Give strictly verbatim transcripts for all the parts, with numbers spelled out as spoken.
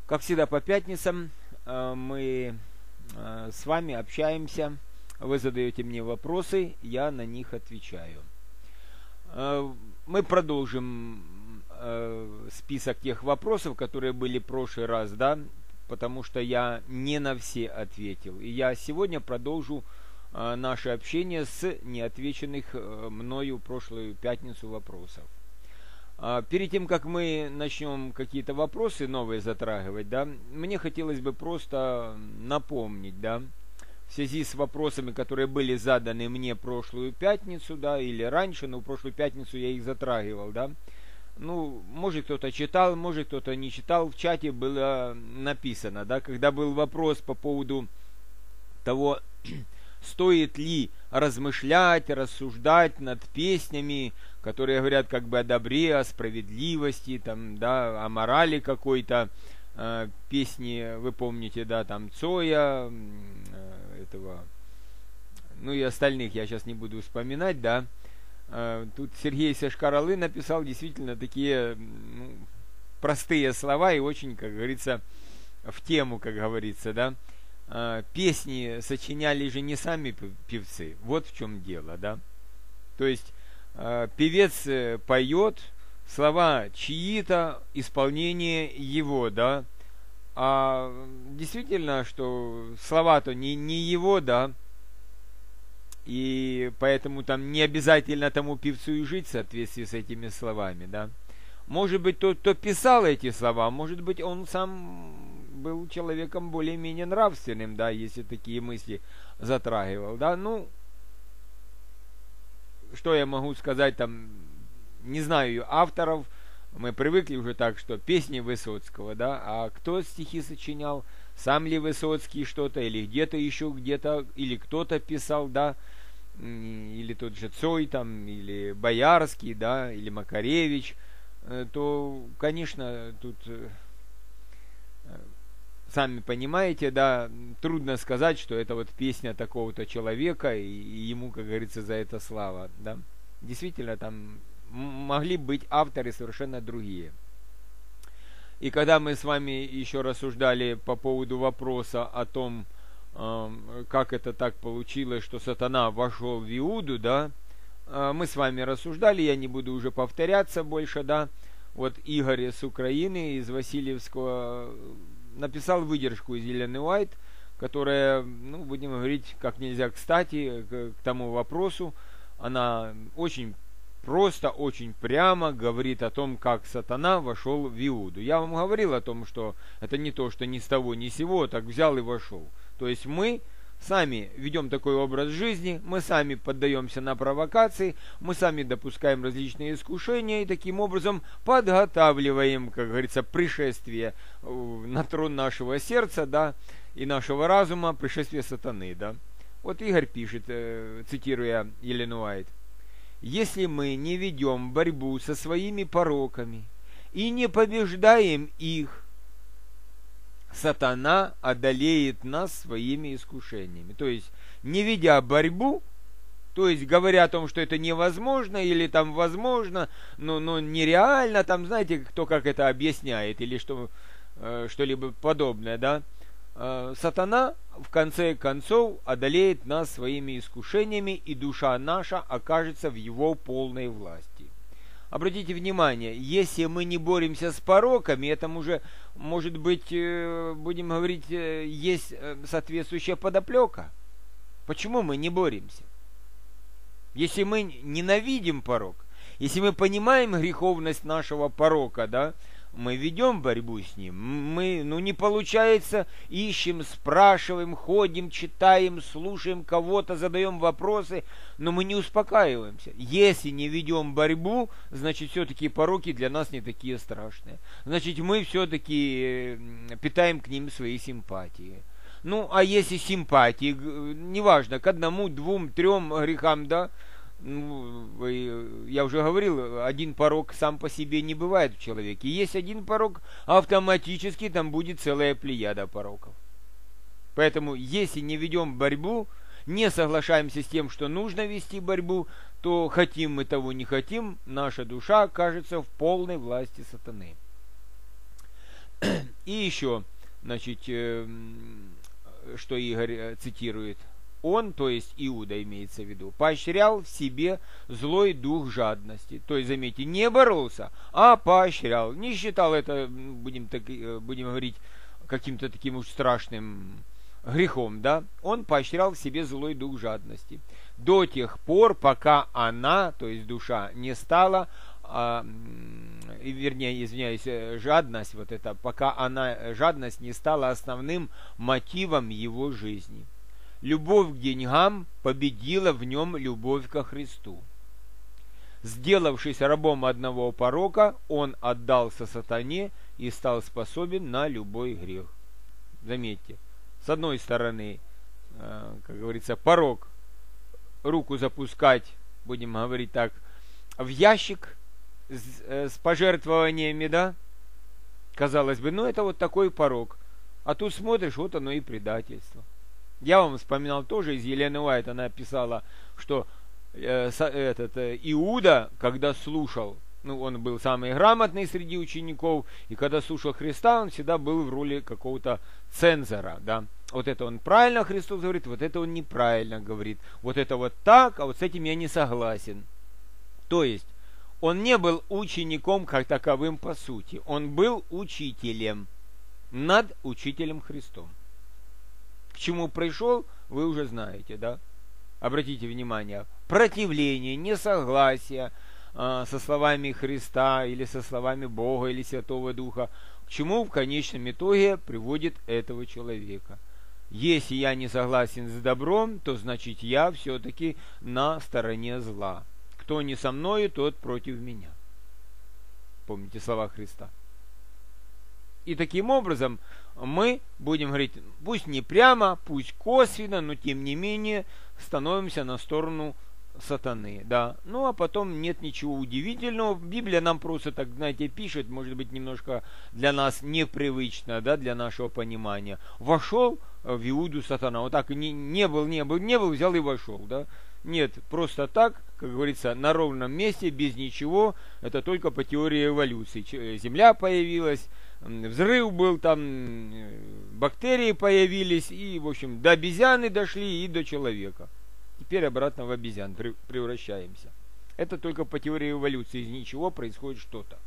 Как всегда по пятницам мы с вами общаемся, вы задаете мне вопросы, я на них отвечаю. Мы продолжим список тех вопросов, которые были в прошлый раз, да, потому что я не на все ответил. И я сегодня продолжу наше общение с неотвеченных мною в прошлую пятницу вопросов. Перед тем, как мы начнем какие-то вопросы новые затрагивать, да, мне хотелось бы просто напомнить, да, в связи с вопросами, которые были заданы мне прошлую пятницу, да, или раньше, но в прошлую пятницу я их затрагивал, да. Ну, может кто-то читал, может кто-то не читал, в чате было написано, да, когда был вопрос по поводу того, стоит ли размышлять, рассуждать над песнями, которые говорят как бы о добре, о справедливости, там, да, о морали какой-то, э, песни, вы помните, да, там, Цоя, э, этого, ну и остальных я сейчас не буду вспоминать, да. Э, тут Сергей Сашкаралы написал действительно такие, ну, простые слова и очень, как говорится, в тему, как говорится, да. Э, песни сочиняли же не сами певцы, вот в чем дело, да. То есть певец поет, слова чьи-то, исполнение его, да. А действительно, что слова-то не, не его, да. И поэтому там не обязательно тому певцу и жить в соответствии с этими словами, да. Может быть, тот, кто писал эти слова, может быть, он сам был человеком более-менее нравственным, да, если такие мысли затрагивал, да. Ну, что я могу сказать, там, не знаю авторов, мы привыкли уже так, что песни Высоцкого, да, а кто стихи сочинял, сам ли Высоцкий что-то, или где-то еще где-то, или кто-то писал, да, или тот же Цой, там, или Боярский, да, или Макаревич, то, конечно, тут, сами понимаете, да, трудно сказать, что это вот песня такого-то человека, и, и ему, как говорится, за это слава, да. Действительно, там могли быть авторы совершенно другие. И когда мы с вами еще рассуждали по поводу вопроса о том, э, как это так получилось, что сатана вошел в Иуду, да, э, мы с вами рассуждали, я не буду уже повторяться больше, да. Вот Игорь с Украины, из Васильевского, написал выдержку из Елены Уайт, которая, ну, будем говорить, как нельзя кстати к, к тому вопросу. Она очень просто, очень прямо говорит о том, как сатана вошел в Иуду. Я вам говорил о том, что это не то, что ни с того, ни с сего, так взял и вошел. То есть мы сами ведем такой образ жизни, мы сами поддаемся на провокации, мы сами допускаем различные искушения и таким образом подготавливаем, как говорится, пришествие на трон нашего сердца, да, и нашего разума, пришествие сатаны, да. Вот Игорь пишет, э, цитируя Елену Уайт: «Если мы не ведем борьбу со своими пороками и не побеждаем их, сатана одолеет нас своими искушениями». То есть, не ведя борьбу, то есть, говоря о том, что это невозможно, или там возможно, но, но нереально, там, знаете, кто как это объясняет, или что, э, что-либо подобное, да, э, сатана, в конце концов, одолеет нас своими искушениями, и душа наша окажется в его полной власти. Обратите внимание, если мы не боремся с пороками, это уже, может быть, будем говорить, есть соответствующая подоплека. Почему мы не боремся? Если мы ненавидим порок, если мы понимаем греховность нашего порока, да, мы ведем борьбу с ним, мы, ну, не получается, ищем, спрашиваем, ходим, читаем, слушаем кого-то, задаем вопросы, но мы не успокаиваемся. Если не ведем борьбу, значит, все-таки пороки для нас не такие страшные. Значит, мы все-таки питаем к ним свои симпатии. Ну, а если симпатии, неважно, к одному, двум, трем грехам, да, ну, я уже говорил, один порок сам по себе не бывает в человеке. Есть один порок, автоматически там будет целая плеяда пороков. Поэтому, если не ведем борьбу, не соглашаемся с тем, что нужно вести борьбу, то хотим мы того, не хотим, наша душа окажется в полной власти сатаны. И еще, значит, э, что Игорь цитирует. Он, то есть Иуда имеется в виду, поощрял в себе злой дух жадности. То есть, заметьте, не боролся, а поощрял. Не считал это, будем, так, будем говорить, каким-то таким уж страшным грехом, да? Он поощрял в себе злой дух жадности. До тех пор, пока она, то есть душа, не стала, а, вернее, извиняюсь, жадность, вот это, пока она, жадность не стала основным мотивом его жизни. Любовь к деньгам победила в нем любовь ко Христу. Сделавшись рабом одного порока, он отдался сатане и стал способен на любой грех. Заметьте, с одной стороны, как говорится, порок, руку запускать, будем говорить так, в ящик с, с пожертвованиями, да, казалось бы, ну это вот такой порок. А тут смотришь, вот оно и предательство. Я вам вспоминал тоже из Елены Уайт, она писала, что э, со, этот э, Иуда, когда слушал, ну он был самый грамотный среди учеников, и когда слушал Христа, он всегда был в роли какого-то цензора, да. Вот это он правильно Христос говорит, вот это он неправильно говорит, вот это вот так, а вот с этим я не согласен. То есть, он не был учеником как таковым по сути, он был учителем над учителем Христом. К чему пришел, вы уже знаете, да? Обратите внимание, противление, несогласие э, со словами Христа или со словами Бога или Святого Духа, к чему в конечном итоге приводит этого человека. Если я не согласен с добром, то значит я все-таки на стороне зла. Кто не со мною, тот против меня. Помните слова Христа. И таким образом мы будем говорить, пусть не прямо, пусть косвенно, но тем не менее становимся на сторону сатаны, да. Ну а потом нет ничего удивительного. Библия нам просто так, знаете, пишет, может быть, немножко для нас непривычно, да, для нашего понимания. Вошел в Иуду сатана. Вот так не, не был, не был, не был, взял и вошел, да. Нет, просто так, как говорится, на ровном месте, без ничего. Это только по теории эволюции. Земля появилась, взрыв был, там бактерии появились, и, в общем, до обезьяны дошли и до человека. Теперь обратно в обезьян превращаемся. Это только по теории эволюции. Из ничего происходит что-то.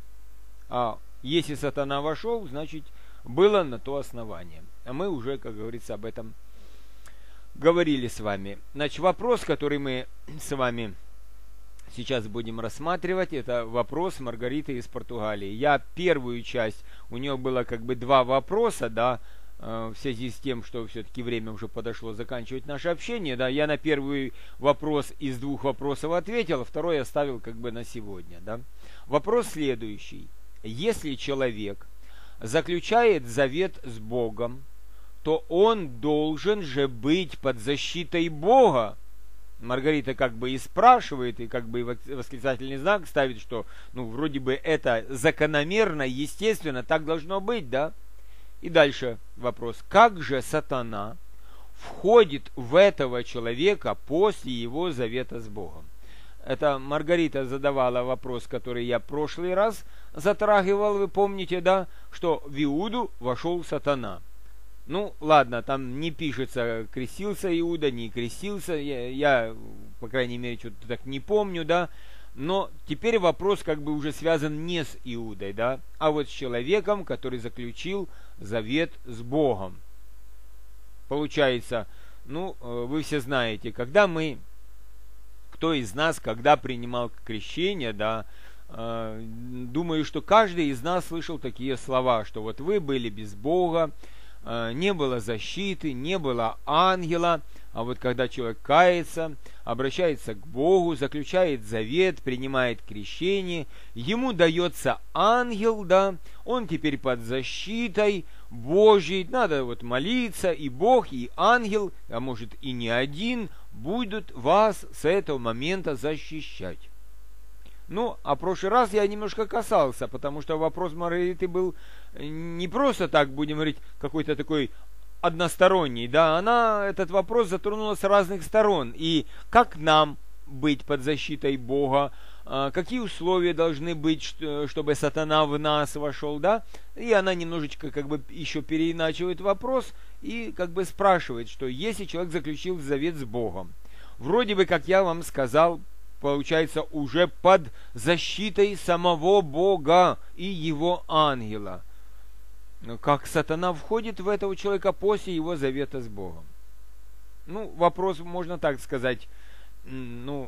А если сатана вошел, значит, было на то основание. А мы уже, как говорится, об этом говорили с вами. Значит, вопрос, который мы с вами сейчас будем рассматривать, это вопрос Маргариты из Португалии. Я первую часть, у нее было как бы два вопроса, да, в связи с тем, что все-таки время уже подошло заканчивать наше общение, да, я на первый вопрос из двух вопросов ответил, а второй оставил как бы на сегодня, да. Вопрос следующий. Если человек заключает завет с Богом, то он должен же быть под защитой Бога. Маргарита как бы и спрашивает, и как бы и восклицательный знак ставит, что, ну, вроде бы это закономерно, естественно, так должно быть, да? И дальше вопрос. Как же сатана входит в этого человека после его завета с Богом? Это Маргарита задавала вопрос, который я в прошлый раз затрагивал, вы помните, да? Что в Иуду вошел сатана. Ну, ладно, там не пишется, крестился Иуда, не крестился, я, я по крайней мере, что-то так не помню, да, но теперь вопрос как бы уже связан не с Иудой, да, а вот с человеком, который заключил завет с Богом. Получается, ну, вы все знаете, когда мы, кто из нас, когда принимал крещение, да, э, думаю, что каждый из нас слышал такие слова, что вот вы были без Бога, не было защиты, не было ангела, а вот когда человек кается, обращается к Богу, заключает завет, принимает крещение, ему дается ангел, да, он теперь под защитой Божьей, надо вот молиться, и Бог, и ангел, а может и не один, будут вас с этого момента защищать. Ну, а в прошлый раз я немножко касался, потому что вопрос Маргариты был не просто так, будем говорить, какой-то такой односторонний, да, она этот вопрос затронула с разных сторон. И как нам быть под защитой Бога, какие условия должны быть, чтобы сатана в нас вошел, да, и она немножечко как бы еще переиначивает вопрос и как бы спрашивает, что если человек заключил завет с Богом, вроде бы, как я вам сказал, получается уже под защитой самого Бога и его ангела, как сатана входит в этого человека после его завета с Богом. Ну, вопрос, можно так сказать, ну,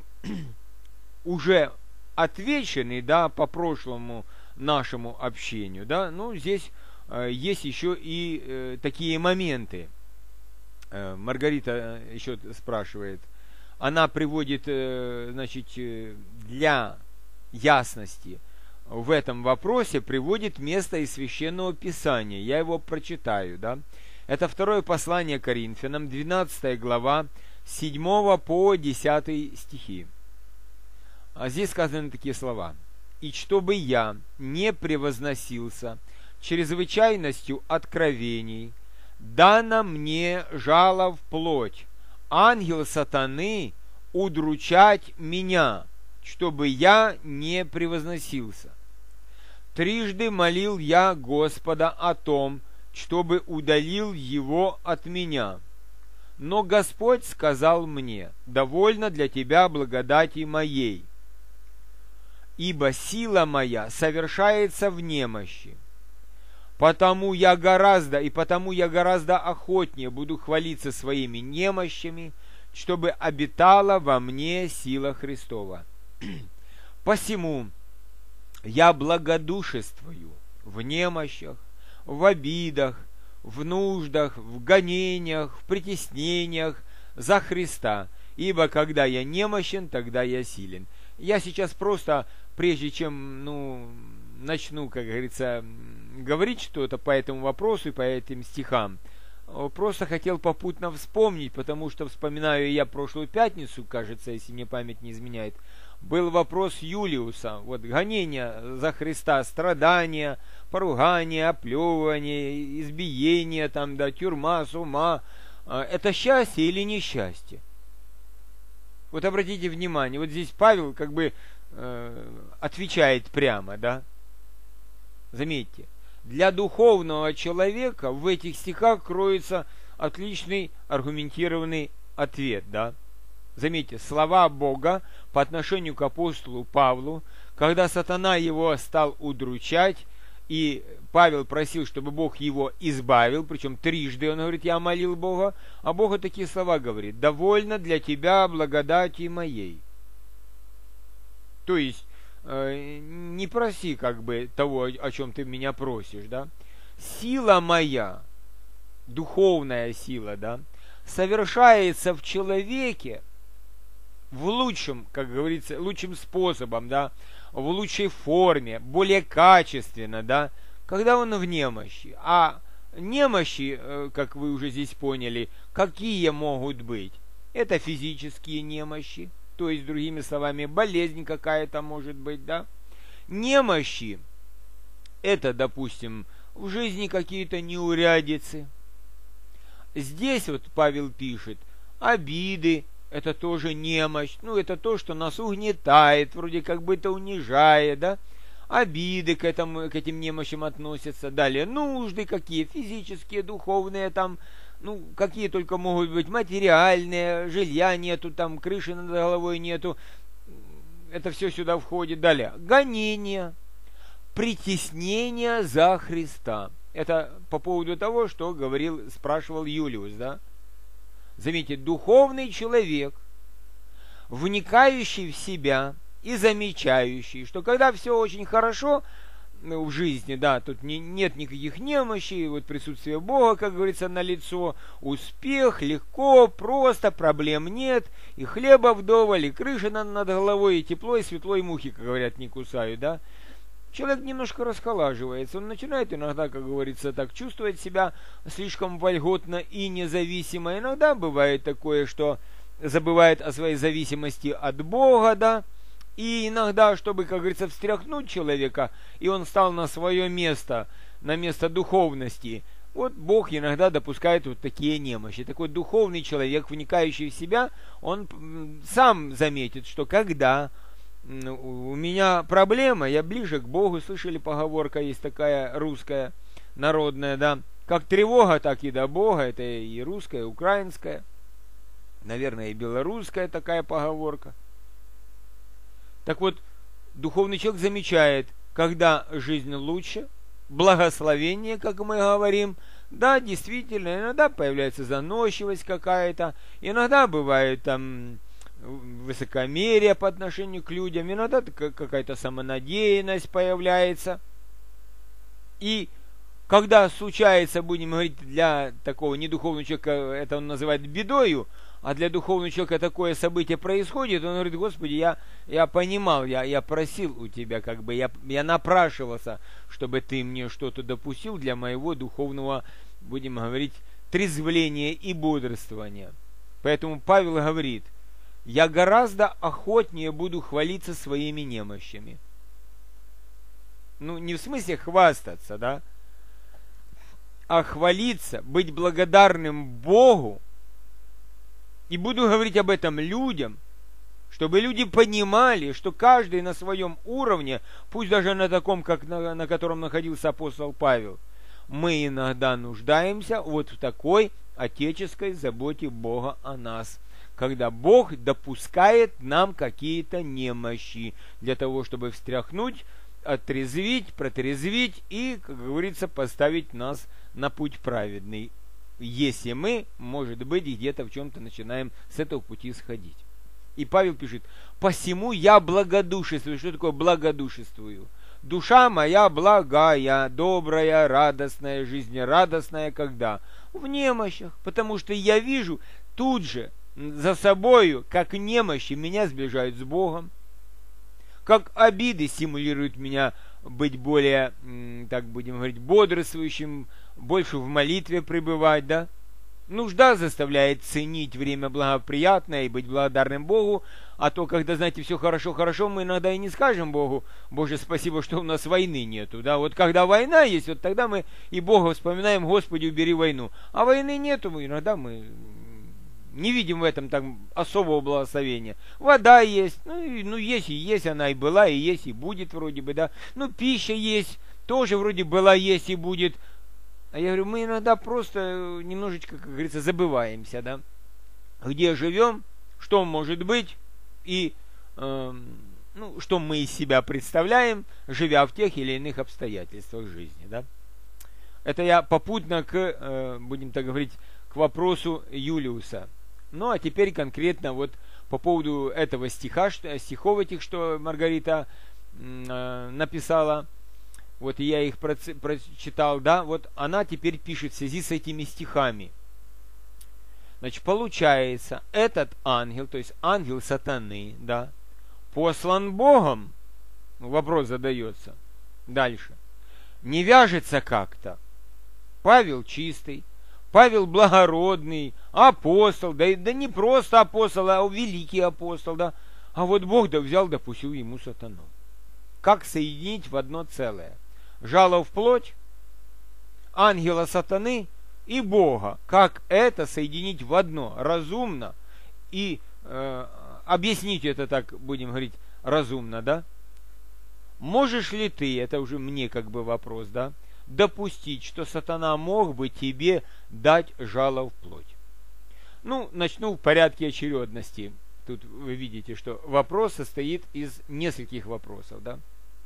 уже отвеченный, да, по прошлому нашему общению, да, ну, здесь э, есть еще и э, такие моменты. Э, Маргарита еще спрашивает, она приводит, э, значит, для ясности в этом вопросе, приводит место из Священного Писания, я его прочитаю, да. Это второе послание Коринфянам, двенадцатая глава, с седьмого по десятый стихи. А здесь сказаны такие слова. «И чтобы я не превозносился чрезвычайностью откровений, дано мне жало в плоть, ангел сатаны удручать меня, чтобы я не превозносился. Трижды молил я Господа о том, чтобы удалил его от меня. Но Господь сказал мне: довольно для тебя благодати моей, ибо сила моя совершается в немощи. Потому я гораздо, и потому я гораздо охотнее буду хвалиться своими немощами, чтобы обитала во мне сила Христова. Посему я благодушествую в немощах, в обидах, в нуждах, в гонениях, в притеснениях за Христа, ибо когда я немощен, тогда я силен». Я сейчас просто, прежде чем, ну, начну, как говорится, говорить что-то по этому вопросу и по этим стихам, просто хотел попутно вспомнить, потому что вспоминаю я прошлую пятницу, кажется, если мне память не изменяет, был вопрос Юлиуса, вот, гонения за Христа, страдания, поругания, оплевывание, избиение, там, да, тюрьма, с ума, это счастье или несчастье? Вот обратите внимание, вот здесь Павел как бы э, отвечает прямо, да? Заметьте, для духовного человека в этих стихах кроется отличный аргументированный ответ, да? Заметьте, слова Бога по отношению к апостолу Павлу, когда сатана его стал удручать, и Павел просил, чтобы Бог его избавил, причем трижды он говорит: я молил Бога, а Бог такие слова говорит: довольно для тебя благодати моей. То есть, э, не проси как бы того, о чем ты меня просишь, да. Сила моя, духовная сила, да, совершается в человеке в лучшем, как говорится, лучшим способом, да, в лучшей форме, более качественно, да, когда он в немощи. А немощи, как вы уже здесь поняли, какие могут быть? Это физические немощи, то есть, другими словами, болезнь какая-то может быть, да. Немощи, это, допустим, в жизни какие-то неурядицы. Здесь вот Павел пишет: обиды, это тоже немощь, ну, это то, что нас угнетает, вроде как бы это унижает, да, обиды к, этому, к этим немощам относятся, далее нужды какие, физические, духовные, там, ну, какие только могут быть, материальные, жилья нету, там, крыши над головой нету, это все сюда входит, далее гонения, притеснение за Христа, это по поводу того, что говорил, спрашивал Юлиус, да. Заметьте, духовный человек, вникающий в себя и замечающий, что когда все очень хорошо в жизни, да, тут не, нет никаких немощей, вот присутствие Бога, как говорится, налицо, успех, легко, просто, проблем нет, и хлеба вдоволь, и крыша над, над головой, и тепло, и светло, и мухи, как говорят, не кусают, да. Человек немножко расхолаживается, он начинает иногда, как говорится, так чувствовать себя слишком вольготно и независимо. Иногда бывает такое, что забывает о своей зависимости от Бога, да, и иногда, чтобы, как говорится, встряхнуть человека, и он стал на свое место, на место духовности, вот Бог иногда допускает вот такие немощи. Такой духовный человек, вникающий в себя, он сам заметит, что когда у меня проблема, я ближе к Богу. Слышали, поговорка есть такая русская, народная, да? Как тревога, так и до Бога. Это и русская, и украинская. Наверное, и белорусская такая поговорка. Так вот, духовный человек замечает, когда жизнь лучше, благословение, как мы говорим. Да, действительно, иногда появляется заносчивость какая-то, иногда бывает там высокомерие по отношению к людям, иногда какая-то самонадеянность появляется. И когда случается, будем говорить, для такого недуховного человека, это он называет бедою, а для духовного человека такое событие происходит, он говорит: Господи, я, я понимал, я, я просил у Тебя, как бы, я, я напрашивался, чтобы Ты мне что-то допустил для моего духовного, будем говорить, трезвления и бодрствования. Поэтому Павел говорит: я гораздо охотнее буду хвалиться своими немощами. Ну, не в смысле хвастаться, да, а хвалиться, быть благодарным Богу. И буду говорить об этом людям, чтобы люди понимали, что каждый на своем уровне, пусть даже на таком, как на, на котором находился апостол Павел, мы иногда нуждаемся вот в такой отеческой заботе Бога о нас, когда Бог допускает нам какие-то немощи для того, чтобы встряхнуть, отрезвить, протрезвить и, как говорится, поставить нас на путь праведный, если мы, может быть, где-то в чем-то начинаем с этого пути сходить. И Павел пишет: посему я благодушествую. Что такое благодушествую? Душа моя благая, добрая, радостная, жизнерадостная, когда? В немощах, потому что я вижу тут же за собою, как немощи меня сближают с Богом, как обиды стимулируют меня быть более, так будем говорить, бодрствующим, больше в молитве пребывать, да? Нужда заставляет ценить время благоприятное и быть благодарным Богу, а то, когда, знаете, все хорошо-хорошо, мы иногда и не скажем Богу: Боже, спасибо, что у нас войны нету, да? Вот когда война есть, вот тогда мы и Бога вспоминаем: Господи, убери войну. А войны нету, иногда мы не видим в этом там особого благословения. Вода есть, ну, и, ну есть и есть, она и была, и есть, и будет вроде бы, да. Ну, пища есть, тоже вроде была, есть и будет. А я говорю, мы иногда просто немножечко, как говорится, забываемся, да. Где живем, что может быть, и э, ну, что мы из себя представляем, живя в тех или иных обстоятельствах жизни, да. Это я попутно к, э, будем так говорить, к вопросу Юлиуса. Ну, а теперь конкретно вот по поводу этого стиха, что, стихов этих, что Маргарита э, написала. Вот я их прочитал, да, вот она теперь пишет в связи с этими стихами. Значит, получается, этот ангел, то есть ангел сатаны, да, послан Богом, вопрос задается, дальше, не вяжется как-то. Павел чистый, Павел благородный, апостол, да, да не просто апостол, а великий апостол, да, а вот Бог да взял, допустил ему сатану. Как соединить в одно целое? Жало в плоть, ангела сатаны и Бога. Как это соединить в одно? Разумно. И э, объяснить это так, будем говорить, разумно, да? Можешь ли ты, это уже мне как бы вопрос, да, допустить, что сатана мог бы тебе дать жало в плоть? Ну, начну в порядке очередности. Тут вы видите, что вопрос состоит из нескольких вопросов, да?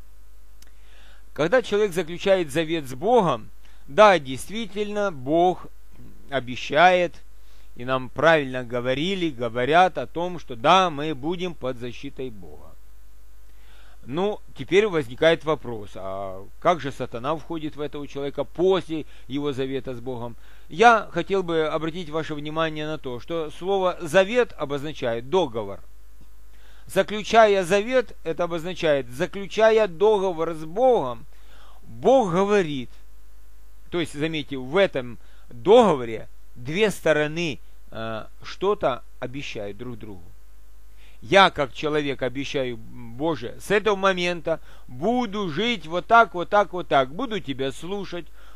Когда человек заключает завет с Богом, да, действительно, Бог обещает, и нам правильно говорили, говорят о том, что да, мы будем под защитой Бога. Ну, теперь возникает вопрос, а как же сатана входит в этого человека после его завета с Богом? Я хотел бы обратить ваше внимание на то, что слово «завет» обозначает договор. Заключая завет, это обозначает, заключая договор с Богом, Бог говорит, то есть, заметьте, в этом договоре две стороны э, что-то обещают друг другу. Я, как человек, обещаю, Боже, с этого момента буду жить вот так, вот так, вот так, буду тебя слушать,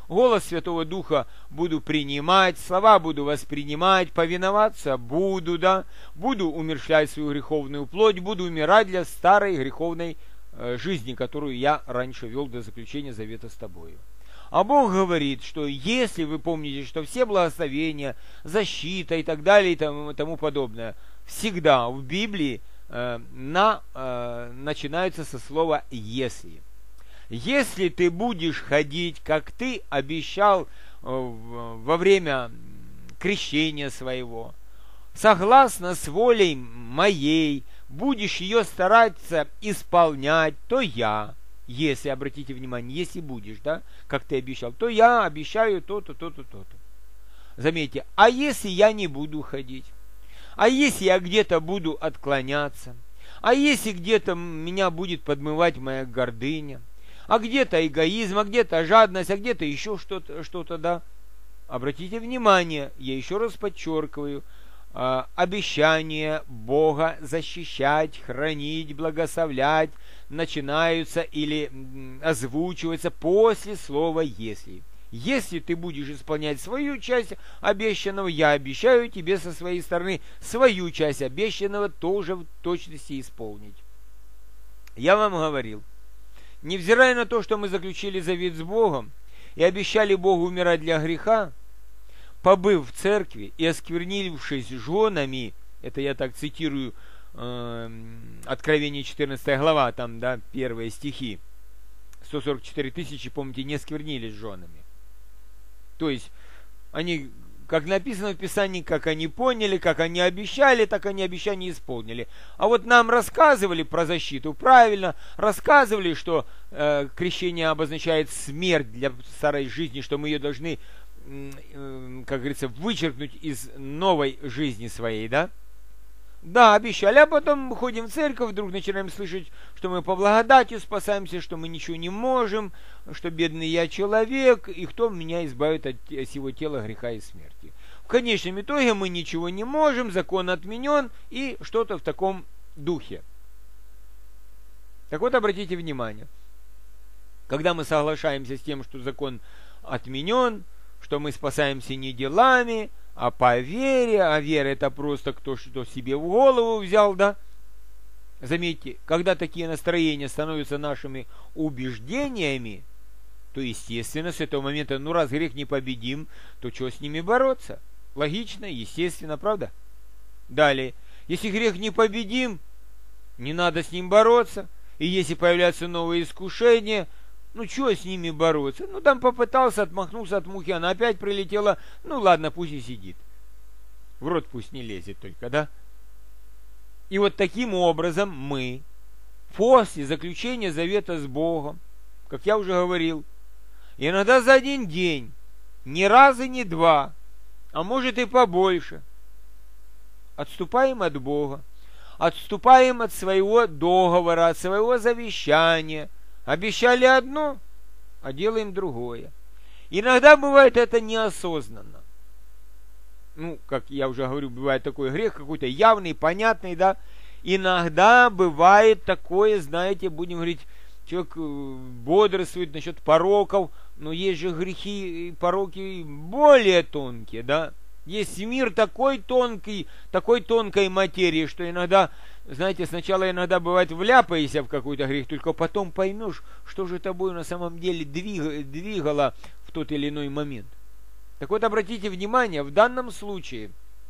голос Святого Духа буду принимать, слова буду воспринимать, повиноваться буду, да, буду умерщвлять свою греховную плоть, буду умирать для старой греховной э, жизни, которую я раньше вел до заключения завета с тобою. А Бог говорит, что если вы помните, что все благословения, защита и так далее и тому, тому подобное, всегда в Библии э, на, э, начинаются со слова «если». Если ты будешь ходить, как ты обещал э, во время крещения своего, согласно с волей моей, будешь ее стараться исполнять, то я, если, обратите внимание, если будешь, да, как ты обещал, то я обещаю то-то, то-то, то-то. Заметьте, а если я не буду ходить? А если я где-то буду отклоняться? А если где-то меня будет подмывать моя гордыня? А где-то эгоизм, а где-то жадность, а где-то еще что-то, что-то, да? Обратите внимание, я еще раз подчеркиваю, э, обещания Бога защищать, хранить, благословлять начинаются или озвучиваются после слова «если». Если ты будешь исполнять свою часть обещанного, я обещаю тебе со своей стороны свою часть обещанного тоже в точности исполнить. Я вам говорил, невзирая на то, что мы заключили завет с Богом и обещали Богу умирать для греха, побыв в церкви и осквернившись женами, это я так цитирую э, Откровение четырнадцатая глава, там, да, первые стихи, сто сорок четыре тысячи, помните, не осквернились женами. То есть, они, как написано в Писании, как они поняли, как они обещали, так они обещания исполнили. А вот нам рассказывали про защиту, правильно, рассказывали, что э, крещение обозначает смерть для старой жизни, что мы ее должны, э, как говорится, вычеркнуть из новой жизни своей, да? Да, обещали, а потом ходим в церковь, вдруг начинаем слышать, что мы по благодати спасаемся, что мы ничего не можем, что бедный я человек, и кто меня избавит от сего тела греха и смерти. В конечном итоге мы ничего не можем, закон отменен, и что-то в таком духе. Так вот, обратите внимание, когда мы соглашаемся с тем, что закон отменен, что мы спасаемся не делами, а по вере, а вера это просто кто что себе в голову взял, да? Заметьте, когда такие настроения становятся нашими убеждениями, то, естественно, с этого момента, ну, раз грех непобедим, то что с ними бороться? Логично, естественно, правда? Далее, если грех непобедим, не надо с ним бороться, и если появляются новые искушения, ну, что с ними бороться? Ну, там попытался, отмахнулся от мухи, она опять прилетела. Ну, ладно, пусть и сидит. В рот пусть не лезет только, да? И вот таким образом мы, после заключения завета с Богом, как я уже говорил, иногда за один день, ни раза, ни два, а может и побольше, отступаем от Бога, отступаем от своего договора, от своего завещания. Обещали одно, а делаем другое. Иногда бывает это неосознанно. Ну, как я уже говорю, бывает такой грех какой-то явный, понятный, да. Иногда бывает такое, знаете, будем говорить, человек бодрствует насчет пороков, но есть же грехи и пороки более тонкие, да. Есть мир такой тонкий, такой тонкой материи, что иногда, знаете, сначала иногда бывает вляпаешься в какой-то грех, только потом поймешь, что же тобой на самом деле двиг, двигало в тот или иной момент. Так вот, обратите внимание, в данном случае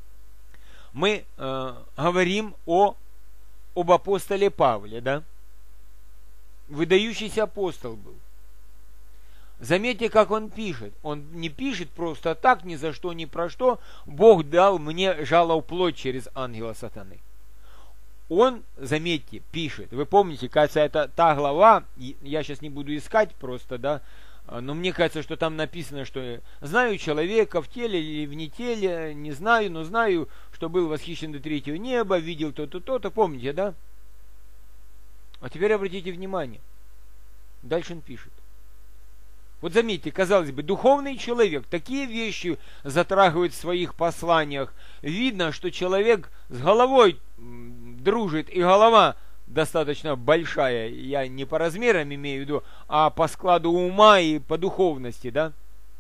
мы э, говорим о, об апостоле Павле, да? Выдающийся апостол был. Заметьте, как он пишет. Он не пишет просто так, ни за что, ни про что. Бог дал мне жало в плоть через ангела сатаны. Он, заметьте, пишет. Вы помните, кажется, это та глава, я сейчас не буду искать просто, да, но мне кажется, что там написано, что знаю человека в теле или вне теле, не знаю, но знаю, что был восхищен до третьего неба, видел то-то, то-то, помните, да? А теперь обратите внимание. Дальше он пишет. Вот заметьте, казалось бы, духовный человек такие вещи затрагивает в своих посланиях. Видно, что человек с головой дружит, и голова достаточно большая. Я не по размерам имею в виду, а по складу ума и по духовности, да?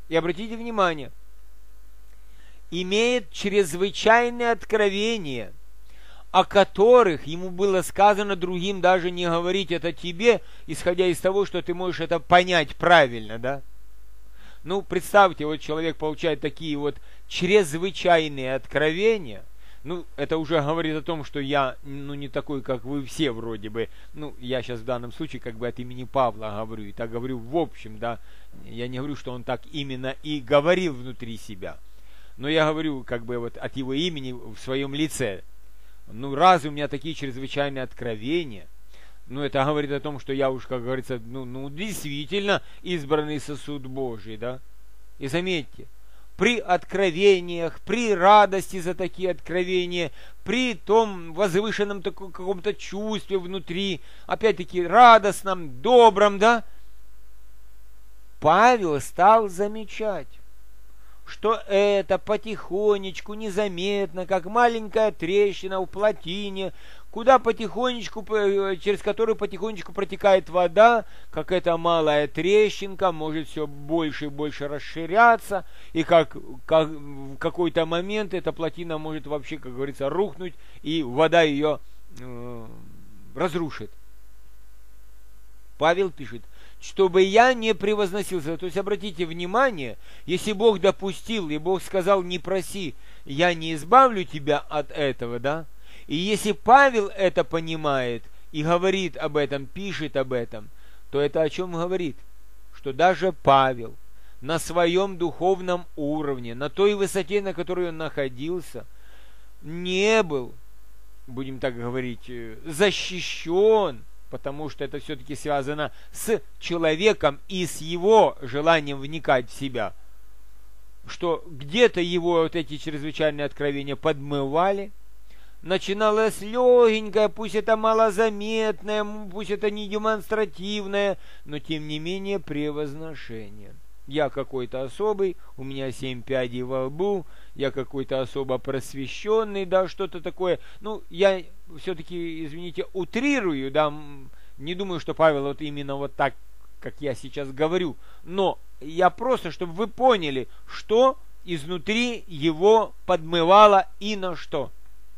и обратите внимание, имеет чрезвычайное откровение, о которых ему было сказано другим даже не говорить это тебе, исходя из того, что ты можешь это понять правильно, да? Ну, представьте, вот человек получает такие вот чрезвычайные откровения. Ну, это уже говорит о том, что я, ну, не такой, как вы все вроде бы. Ну, я сейчас в данном случае как бы от имени Павла говорю, и так говорю в общем, да. Я не говорю, что он так именно и говорил внутри себя. Но я говорю как бы вот от его имени в своем лице. Ну, раз у меня такие чрезвычайные откровения, ну, это говорит о том, что я уж, как говорится, ну, ну действительно избранный сосуд Божий, да. И заметьте, при откровениях, при радости за такие откровения, при том возвышенном таком каком-то чувстве внутри, опять-таки радостном, добром, да, Павел стал замечать, что это потихонечку, незаметно, как маленькая трещина в плотине, куда потихонечку, через которую потихонечку протекает вода, как эта малая трещинка может все больше и больше расширяться, и как, как в какой-то момент эта плотина может вообще, как говорится, рухнуть, и вода ее э, разрушит. Павел пишет, чтобы я не превозносился. То есть, обратите внимание, если Бог допустил, и Бог сказал, не проси, я не избавлю тебя от этого, да? И если Павел это понимает и говорит об этом, пишет об этом, то это о чем говорит? Что даже Павел на своем духовном уровне, на той высоте, на которой он находился, не был, будем так говорить, защищен, потому что это все-таки связано с человеком и с его желанием вникать в себя, что где-то его вот эти чрезвычайные откровения подмывали, начиналось легенькое, пусть это малозаметное, пусть это не демонстративное, но тем не менее превозношение. Я какой-то особый, у меня семь пядей во лбу, я какой-то особо просвещенный, да, что-то такое. Ну, я все-таки, извините, утрирую, да, не думаю, что Павел вот именно вот так, как я сейчас говорю, но я просто, чтобы вы поняли, что изнутри его подмывало и на что.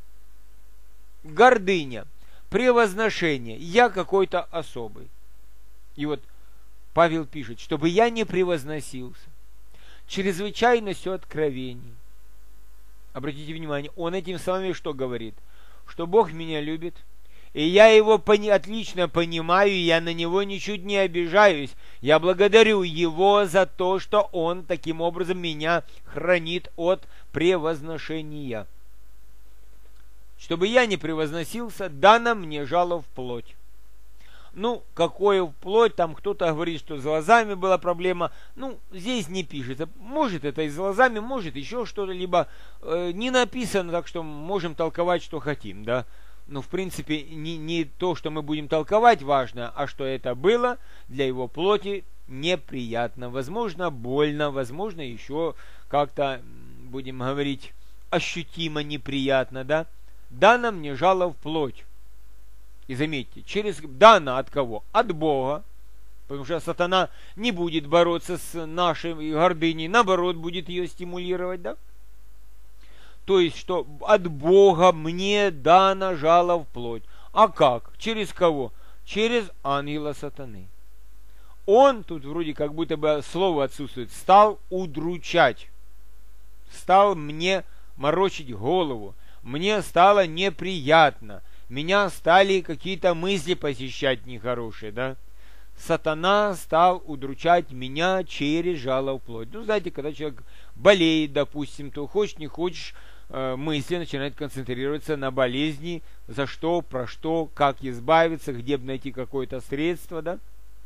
Гордыня, превозношение, я какой-то особый. И вот Павел пишет, чтобы я не превозносился, чрезвычайностью откровений. Обратите внимание, он этим словами что говорит? Что Бог меня любит, и я его пони- отлично понимаю, и я на него ничуть не обижаюсь. Я благодарю его за то, что он таким образом меня хранит от превозношения. Чтобы я не превозносился, дано мне жало в плоть. Ну, какое вплоть, там кто-то говорит, что с глазами была проблема. Ну, здесь не пишется. Может, это и с глазами, может, еще что-то, либо э, не написано, так что можем толковать, что хотим, да. Но, в принципе, не, не то, что мы будем толковать, важно, а что это было для его плоти неприятно, возможно, больно, возможно, еще как-то, будем говорить, ощутимо неприятно, да. Дано мне жало в плоть. И заметьте, через дано от кого? От Бога. Потому что сатана не будет бороться с нашей гордыней, наоборот, будет ее стимулировать, да? То есть, что от Бога мне дано жало в плоть. А как? Через кого? Через ангела сатаны. Он, тут вроде как будто бы слово отсутствует, стал удручать. Стал мне морочить голову. Мне стало неприятно. Меня стали какие-то мысли посещать нехорошие, да? Сатана стал удручать меня через жало в плоть. Ну, знаете, когда человек болеет, допустим, то хочешь, не хочешь, э, мысли начинают концентрироваться на болезни, за что, про что, как избавиться, где бы найти какое-то средство, да?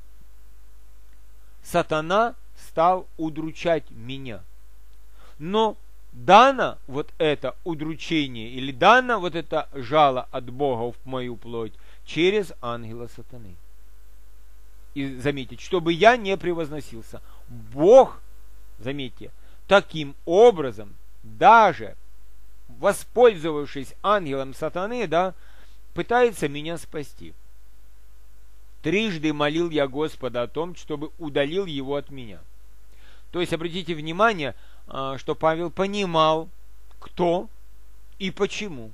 Сатана стал удручать меня. Но дано вот это удручение, или дано вот это жало от Бога в мою плоть через ангела сатаны. И заметьте, чтобы я не превозносился. Бог, заметьте, таким образом, даже воспользовавшись ангелом сатаны, да, пытается меня спасти. Трижды молил я Господа о том, чтобы удалил его от меня. То есть обратите внимание, что Павел понимал, кто и почему.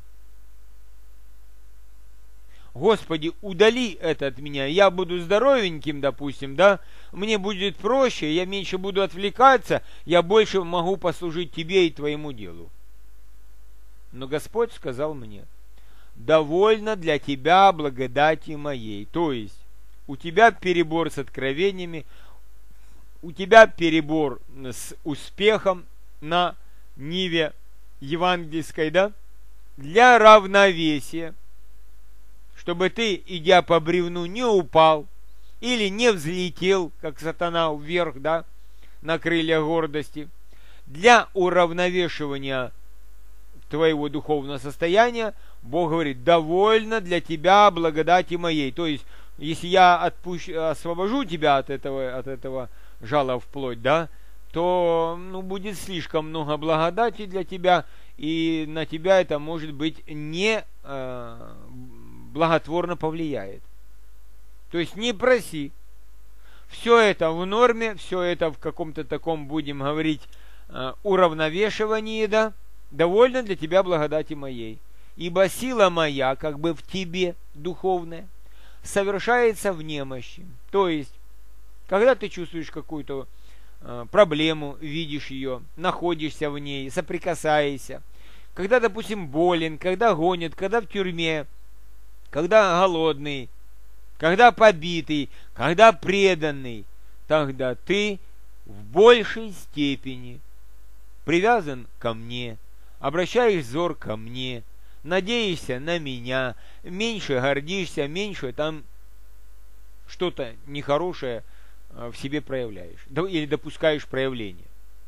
Господи, удали это от меня, я буду здоровеньким, допустим, да, мне будет проще, я меньше буду отвлекаться, я больше могу послужить Тебе и Твоему делу. Но Господь сказал мне: довольно для тебя благодати моей. То есть у тебя перебор с откровениями, у тебя перебор с успехом на ниве евангельской, да, для равновесия, чтобы ты, идя по бревну, не упал или не взлетел, как сатана, вверх, да, на крылья гордости, для уравновешивания твоего духовного состояния, Бог говорит: довольно для тебя благодати моей. То есть, если я отпущу, освобожу тебя от этого, от этого жала вплоть, да, то ну, будет слишком много благодати для тебя, и на тебя это, может быть, не э, благотворно повлияет. То есть не проси. Все это в норме, все это в каком-то таком, будем говорить, э, уравновешивании, да, довольно для тебя благодати моей. Ибо сила моя, как бы в тебе, духовная, совершается в немощи. То есть, когда ты чувствуешь какую-то э, проблему, видишь ее, находишься в ней, соприкасаешься, когда, допустим, болен, когда гонят, когда в тюрьме, когда голодный, когда побитый, когда преданный, тогда ты в большей степени привязан ко мне, обращаешь взор ко мне, надеешься на меня, меньше гордишься, меньше там что-то нехорошее в себе проявляешь или допускаешь проявление.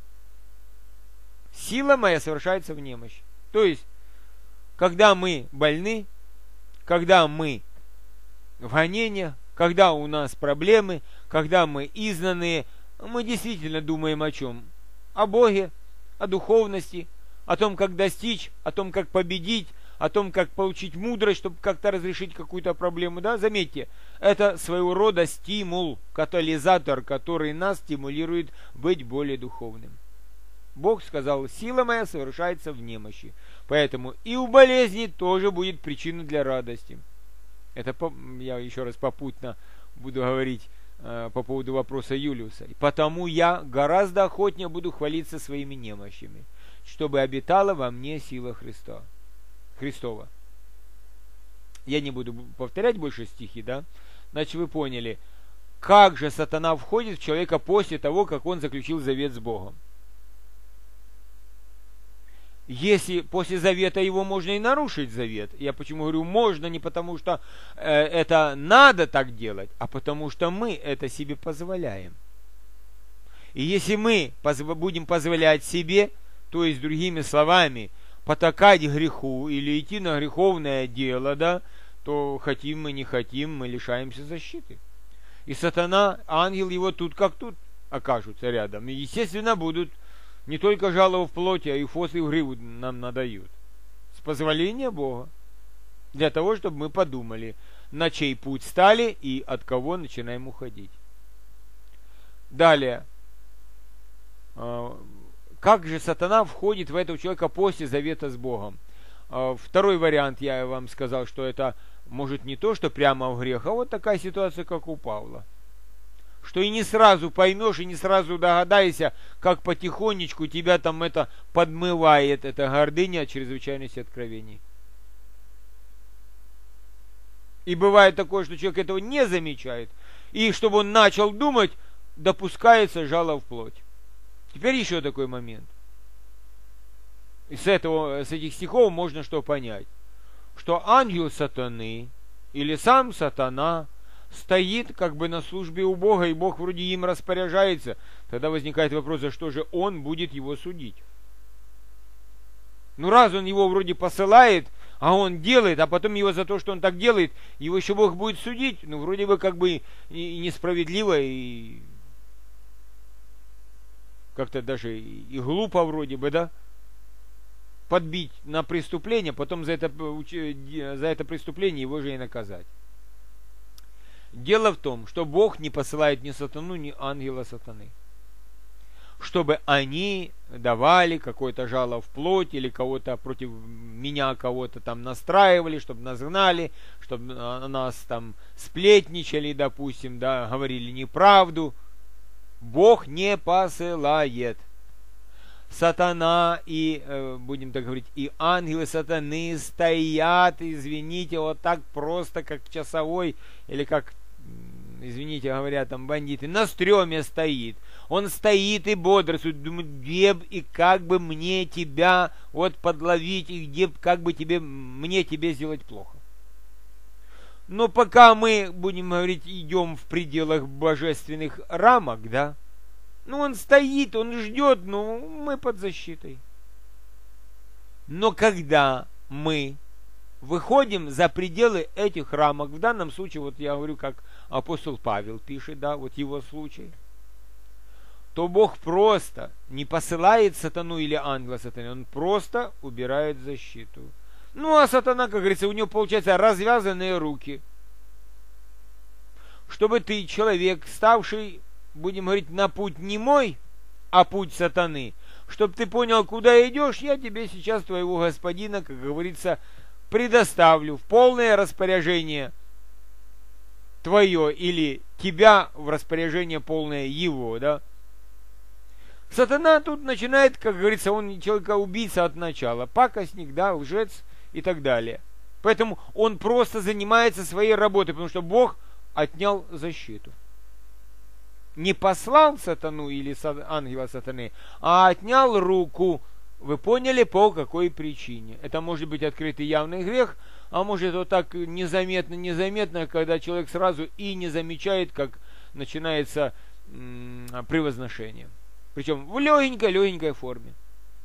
Сила моя совершается в немощи. То есть, когда мы больны, когда мы в гонениях, когда у нас проблемы, когда мы изгнанные, мы действительно думаем о чем? О Боге, о духовности, о том, как достичь, о том, как победить, о том, как получить мудрость, чтобы как-то разрешить какую-то проблему. Да? Заметьте, это своего рода стимул, катализатор, который нас стимулирует быть более духовным. Бог сказал: сила моя совершается в немощи. Поэтому и у болезни тоже будет причина для радости. Это я еще раз попутно буду говорить э, по поводу вопроса Юлиуса. И потому я гораздо охотнее буду хвалиться своими немощами, чтобы обитала во мне сила Христа. Христова. Я не буду повторять больше стихи, да? Значит, вы поняли, как же сатана входит в человека после того, как он заключил завет с Богом. Если после завета его можно и нарушить завет. Я почему говорю можно, не потому что э, это надо так делать, а потому что мы это себе позволяем. И если мы позв- будем позволять себе, то есть другими словами, потакать греху или идти на греховное дело, да, то хотим мы, не хотим, мы лишаемся защиты. И сатана, ангел его тут как тут окажутся рядом. И, естественно, будут не только жало в плоти, а и фос и в гриву нам надают. С позволения Бога. Для того, чтобы мы подумали, на чей путь стали и от кого начинаем уходить. Далее. Как же сатана входит в этого человека после завета с Богом? Второй вариант, я вам сказал, что это может не то, что прямо в грех, а вот такая ситуация, как у Павла. Что и не сразу поймешь, и не сразу догадаешься, как потихонечку тебя там это подмывает, эта гордыня от чрезвычайности откровений. И бывает такое, что человек этого не замечает, и чтобы он начал думать, допускается жало в плоть. Теперь еще такой момент. И с, этого, с этих стихов можно что понять? Что ангел сатаны, или сам сатана, стоит как бы на службе у Бога, и Бог вроде им распоряжается. Тогда возникает вопрос, за что же он будет его судить? Ну раз он его вроде посылает, а он делает, а потом его за то, что он так делает, его еще Бог будет судить, ну вроде бы как бы и несправедливо, и как-то даже и глупо вроде бы, да? Подбить на преступление, потом за это, за это преступление его же и наказать. Дело в том, что Бог не посылает ни сатану, ни ангела сатаны. чтобы они давали какое-то жало в плоть или кого-то против меня, кого-то там настраивали, чтобы нас гнали, чтобы нас там сплетничали, допустим, да, говорили неправду. Бог не посылает. Сатана и, э, будем так говорить, и ангелы сатаны стоят, извините, вот так просто, как часовой, или как, извините, говорят там бандиты, на стреме стоит. Он стоит и бодрствует, думает, где б и как бы мне тебя вот подловить, и где б, как бы тебе, мне тебе сделать плохо. Но пока мы, будем говорить, идем в пределах божественных рамок, да, ну, он стоит, он ждет, ну, мы под защитой. Но когда мы выходим за пределы этих рамок, в данном случае, вот я говорю, как апостол Павел пишет, да, вот его случай, то Бог просто не посылает сатану или ангела сатаны, он просто убирает защиту. Ну, а сатана, как говорится, у него получается развязанные руки. Чтобы ты, человек, ставший, будем говорить, на путь не мой, а путь сатаны, чтобы ты понял, куда идешь, я тебе сейчас твоего господина, как говорится, предоставлю в полное распоряжение твое или тебя в распоряжение полное его, да. Сатана тут начинает, как говорится, он человека-убийца от начала, пакостник, да, лжец и так далее. Поэтому он просто занимается своей работой, потому что Бог отнял защиту. Не послал сатану или ангела сатаны, а отнял руку. Вы поняли, по какой причине? Это может быть открытый явный грех, а может вот так незаметно-незаметно, когда человек сразу и не замечает, как начинается м- превозношение. Причем в легенькой-легенькой форме.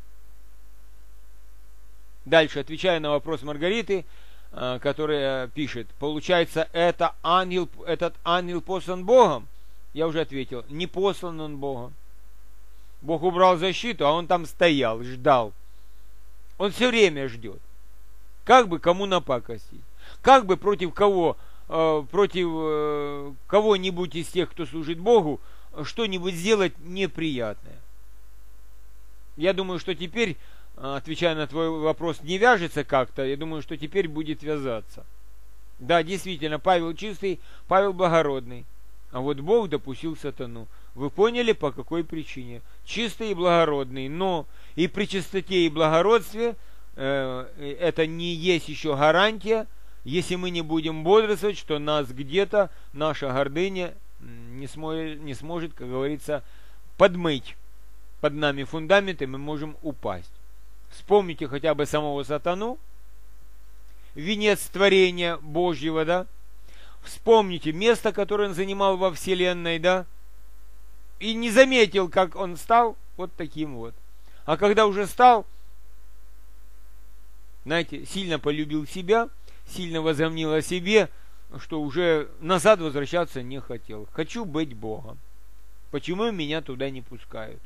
Дальше, отвечая на вопрос Маргариты, э, которая пишет, получается, это ангел, этот ангел послан Богом? Я уже ответил, не послан он Богом. Бог убрал защиту, а он там стоял, ждал. Он все время ждет. Как бы кому напакостить? Как бы против кого, э, против э, кого-нибудь из тех, кто служит Богу, что-нибудь сделать неприятное. Я думаю, что теперь, отвечая на твой вопрос, не вяжется как-то, я думаю, что теперь будет вязаться. Да, действительно, Павел чистый, Павел благородный. А вот Бог допустил сатану. Вы поняли, по какой причине? Чистый и благородный. Но и при чистоте и благородстве э, это не есть еще гарантия, если мы не будем бодрствовать, что нас где-то, наша гордыня не, смо- не сможет, как говорится, подмыть под нами фундамент, и мы можем упасть. Вспомните хотя бы самого сатану, венец творения Божьего, да? Вспомните место, которое он занимал во вселенной, да? И не заметил, как он стал вот таким вот. А когда уже стал, знаете, сильно полюбил себя, сильно возомнил о себе, что уже назад возвращаться не хотел. Хочу быть Богом. Почему меня туда не пускают?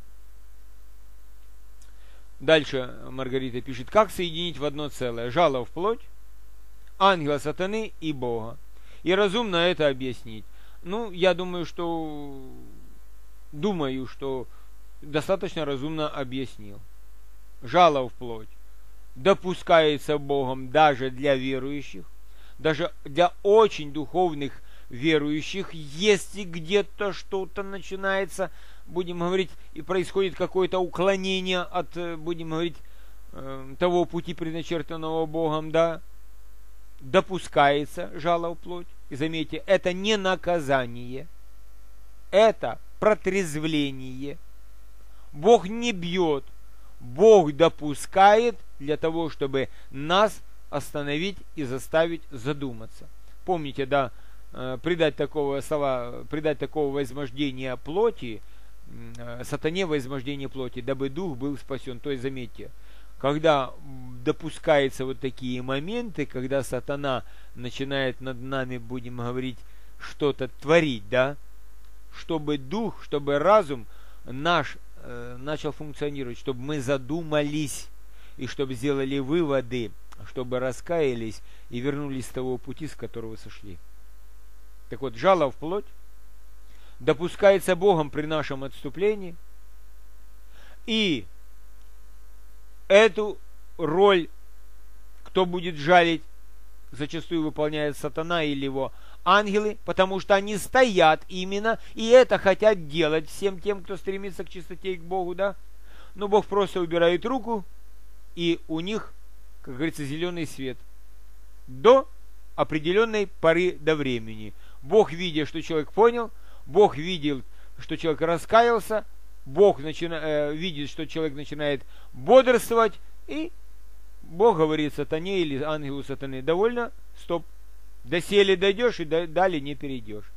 Дальше Маргарита пишет, как соединить в одно целое жало в плоть, ангела сатаны и Бога. И разумно это объяснить. Ну, я думаю, что думаю, что достаточно разумно объяснил. Жало в плоть допускается Богом даже для верующих, даже для очень духовных верующих, если где-то что-то начинается, будем говорить, и происходит какое-то уклонение от, будем говорить, того пути, предначертанного Богом, да, допускается жало в плоть. И заметьте, это не наказание, это протрезвление. Бог не бьет, Бог допускает для того, чтобы нас остановить и заставить задуматься. Помните, да, придать такого слова, придать такого возмождения плоти, сатане возмождение плоти, дабы дух был спасен. То есть, заметьте, когда допускаются вот такие моменты, когда сатана начинает над нами, будем говорить, что-то творить, да, чтобы дух, чтобы разум наш э, начал функционировать, чтобы мы задумались и чтобы сделали выводы, чтобы раскаялись и вернулись с того пути, с которого сошли. Так вот, жало в плоть допускается Богом при нашем отступлении, И эту роль, кто будет жалить, зачастую выполняет сатана или его ангелы, потому что они стоят именно, и это хотят делать всем тем, кто стремится к чистоте и к Богу, да. Но Бог просто убирает руку, и у них, как говорится, зеленый свет до определенной поры до времени. Бог, видя, что человек понял, Бог видел, что человек раскаялся, Бог начина, э, видит, что человек начинает бодрствовать, и Бог говорит сатане или ангелу сатаны: довольно, стоп, доселе дойдешь и до, далее не перейдешь.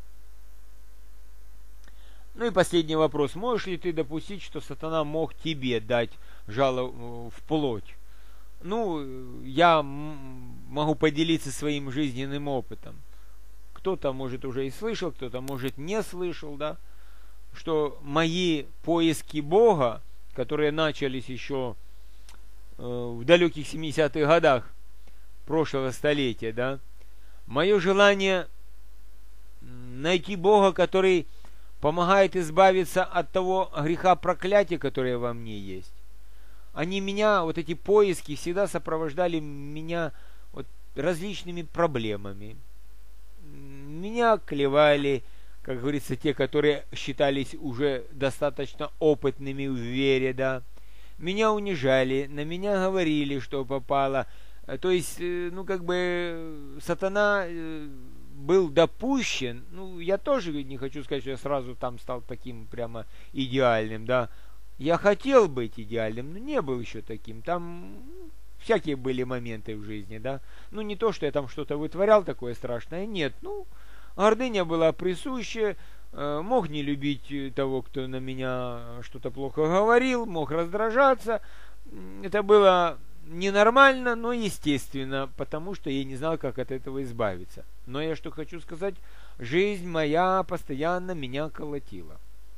Ну и последний вопрос. Можешь ли ты допустить, что сатана мог тебе дать жало в плоть? Ну, я могу поделиться своим жизненным опытом. Кто-то, может, уже и слышал, кто-то, может, не слышал, да, что мои поиски Бога, которые начались еще э, в далеких семидесятых годах прошлого столетия, да, мое желание найти Бога, который помогает избавиться от того греха проклятия, которое во мне есть. Они меня, вот эти поиски, всегда сопровождали меня вот различными проблемами. Меня клевали, как говорится, те, которые считались уже достаточно опытными в вере, да. Меня унижали, на меня говорили, что попало. То есть, ну, как бы, сатана был допущен. Ну, я тоже не хочу сказать, что я сразу там стал таким прямо идеальным, да. Я хотел быть идеальным, но не был еще таким. Там всякие были моменты в жизни, да. Ну, не то, что я там что-то вытворял такое страшное, нет. Ну, гордыня была присуща, э, мог не любить того, кто на меня что-то плохо говорил, мог раздражаться. Это было ненормально, но естественно, потому что я не знал, как от этого избавиться. Но я что хочу сказать, жизнь моя постоянно меня колотила.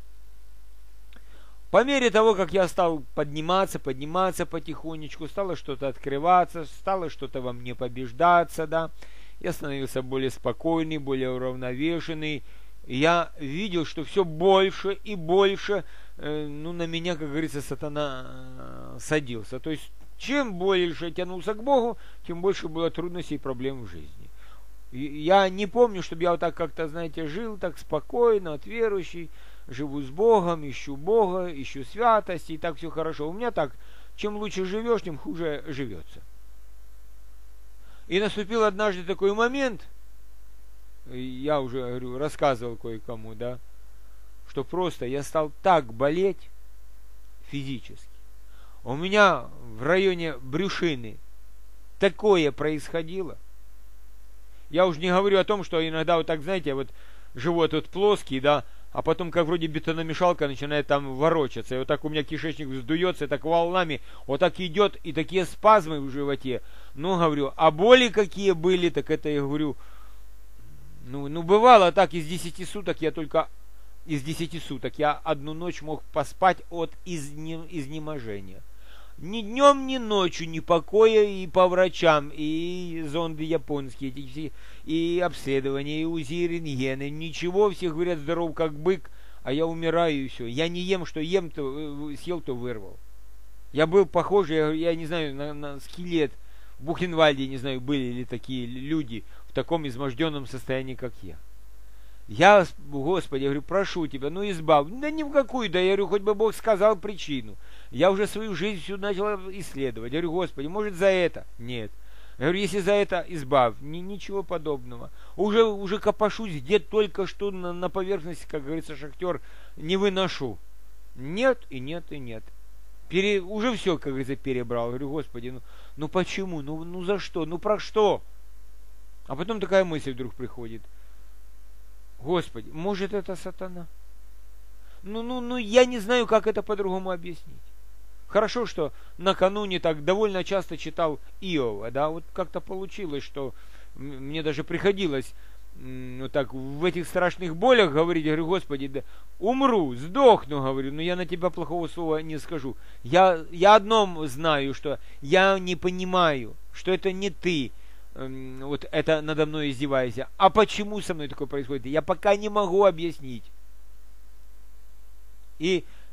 По мере того, как я стал подниматься, подниматься потихонечку, стало что-то открываться, стало что-то во мне побеждаться, да, я становился более спокойный, более уравновешенный. Я видел, что все больше и больше, э, ну, на меня, как говорится, сатана э, садился. То есть, чем больше я тянулся к Богу, тем больше было трудностей и проблем в жизни. И я не помню, чтобы я вот так как-то, знаете, жил так спокойно, от верующий, живу с Богом, ищу Бога, ищу святости, и так все хорошо. У меня так, чем лучше живешь, тем хуже живется. И наступил однажды такой момент, я уже, говорю, рассказывал кое-кому, да, что просто я стал так болеть физически. У меня в районе брюшины такое происходило. Я уже не говорю о том, что иногда вот так, знаете, вот живот вот плоский, да, а потом как вроде бетономешалка начинает там ворочаться. И вот так у меня кишечник вздуется, и так волнами вот так идет, и такие спазмы в животе. Ну, говорю, а боли какие были, так это я говорю, ну, ну бывало так, из десяти суток я только, из десяти суток я одну ночь мог поспать от изне, изнеможения. Ни днем, ни ночью, ни покоя, и по врачам, и зонды японские, и, и обследования, и УЗИ, и рентгены, ничего, все говорят, здоров как бык, а я умираю и все. Я не ем, что ем, то съел, то вырвал. Я был похож, я, я не знаю, на, на скелет. В Бухенвальде, не знаю, были ли такие люди в таком изможденном состоянии, как я. Я, Господи, я говорю, прошу тебя, ну избавь. Да ни в какую, да я говорю, хоть бы Бог сказал причину. Я уже свою жизнь всю начал исследовать. Я говорю, Господи, может за это? Нет. Я говорю, если за это, избавь. Ни, ничего подобного. Уже, уже копошусь, где только что на, на поверхности, как говорится, шахтер, не выношу. Нет, и нет, и нет. Пере, уже все, как говорится, перебрал. Я говорю, Господи, ну, ну почему? Ну, ну за что? Ну про что? А потом такая мысль вдруг приходит. Господи, может это сатана? Ну, ну, ну, я не знаю, как это по-другому объяснить. Хорошо, что накануне так довольно часто читал Иова, да, вот как-то получилось, что мне даже приходилось вот так в этих страшных болях говорить, я говорю, Господи, да, умру, сдохну, говорю, но я на тебя плохого слова не скажу. Я, я одном знаю, что я не понимаю, что это не ты, вот это надо мной издеваешься. А почему со мной такое происходит? Я пока не могу объяснить. И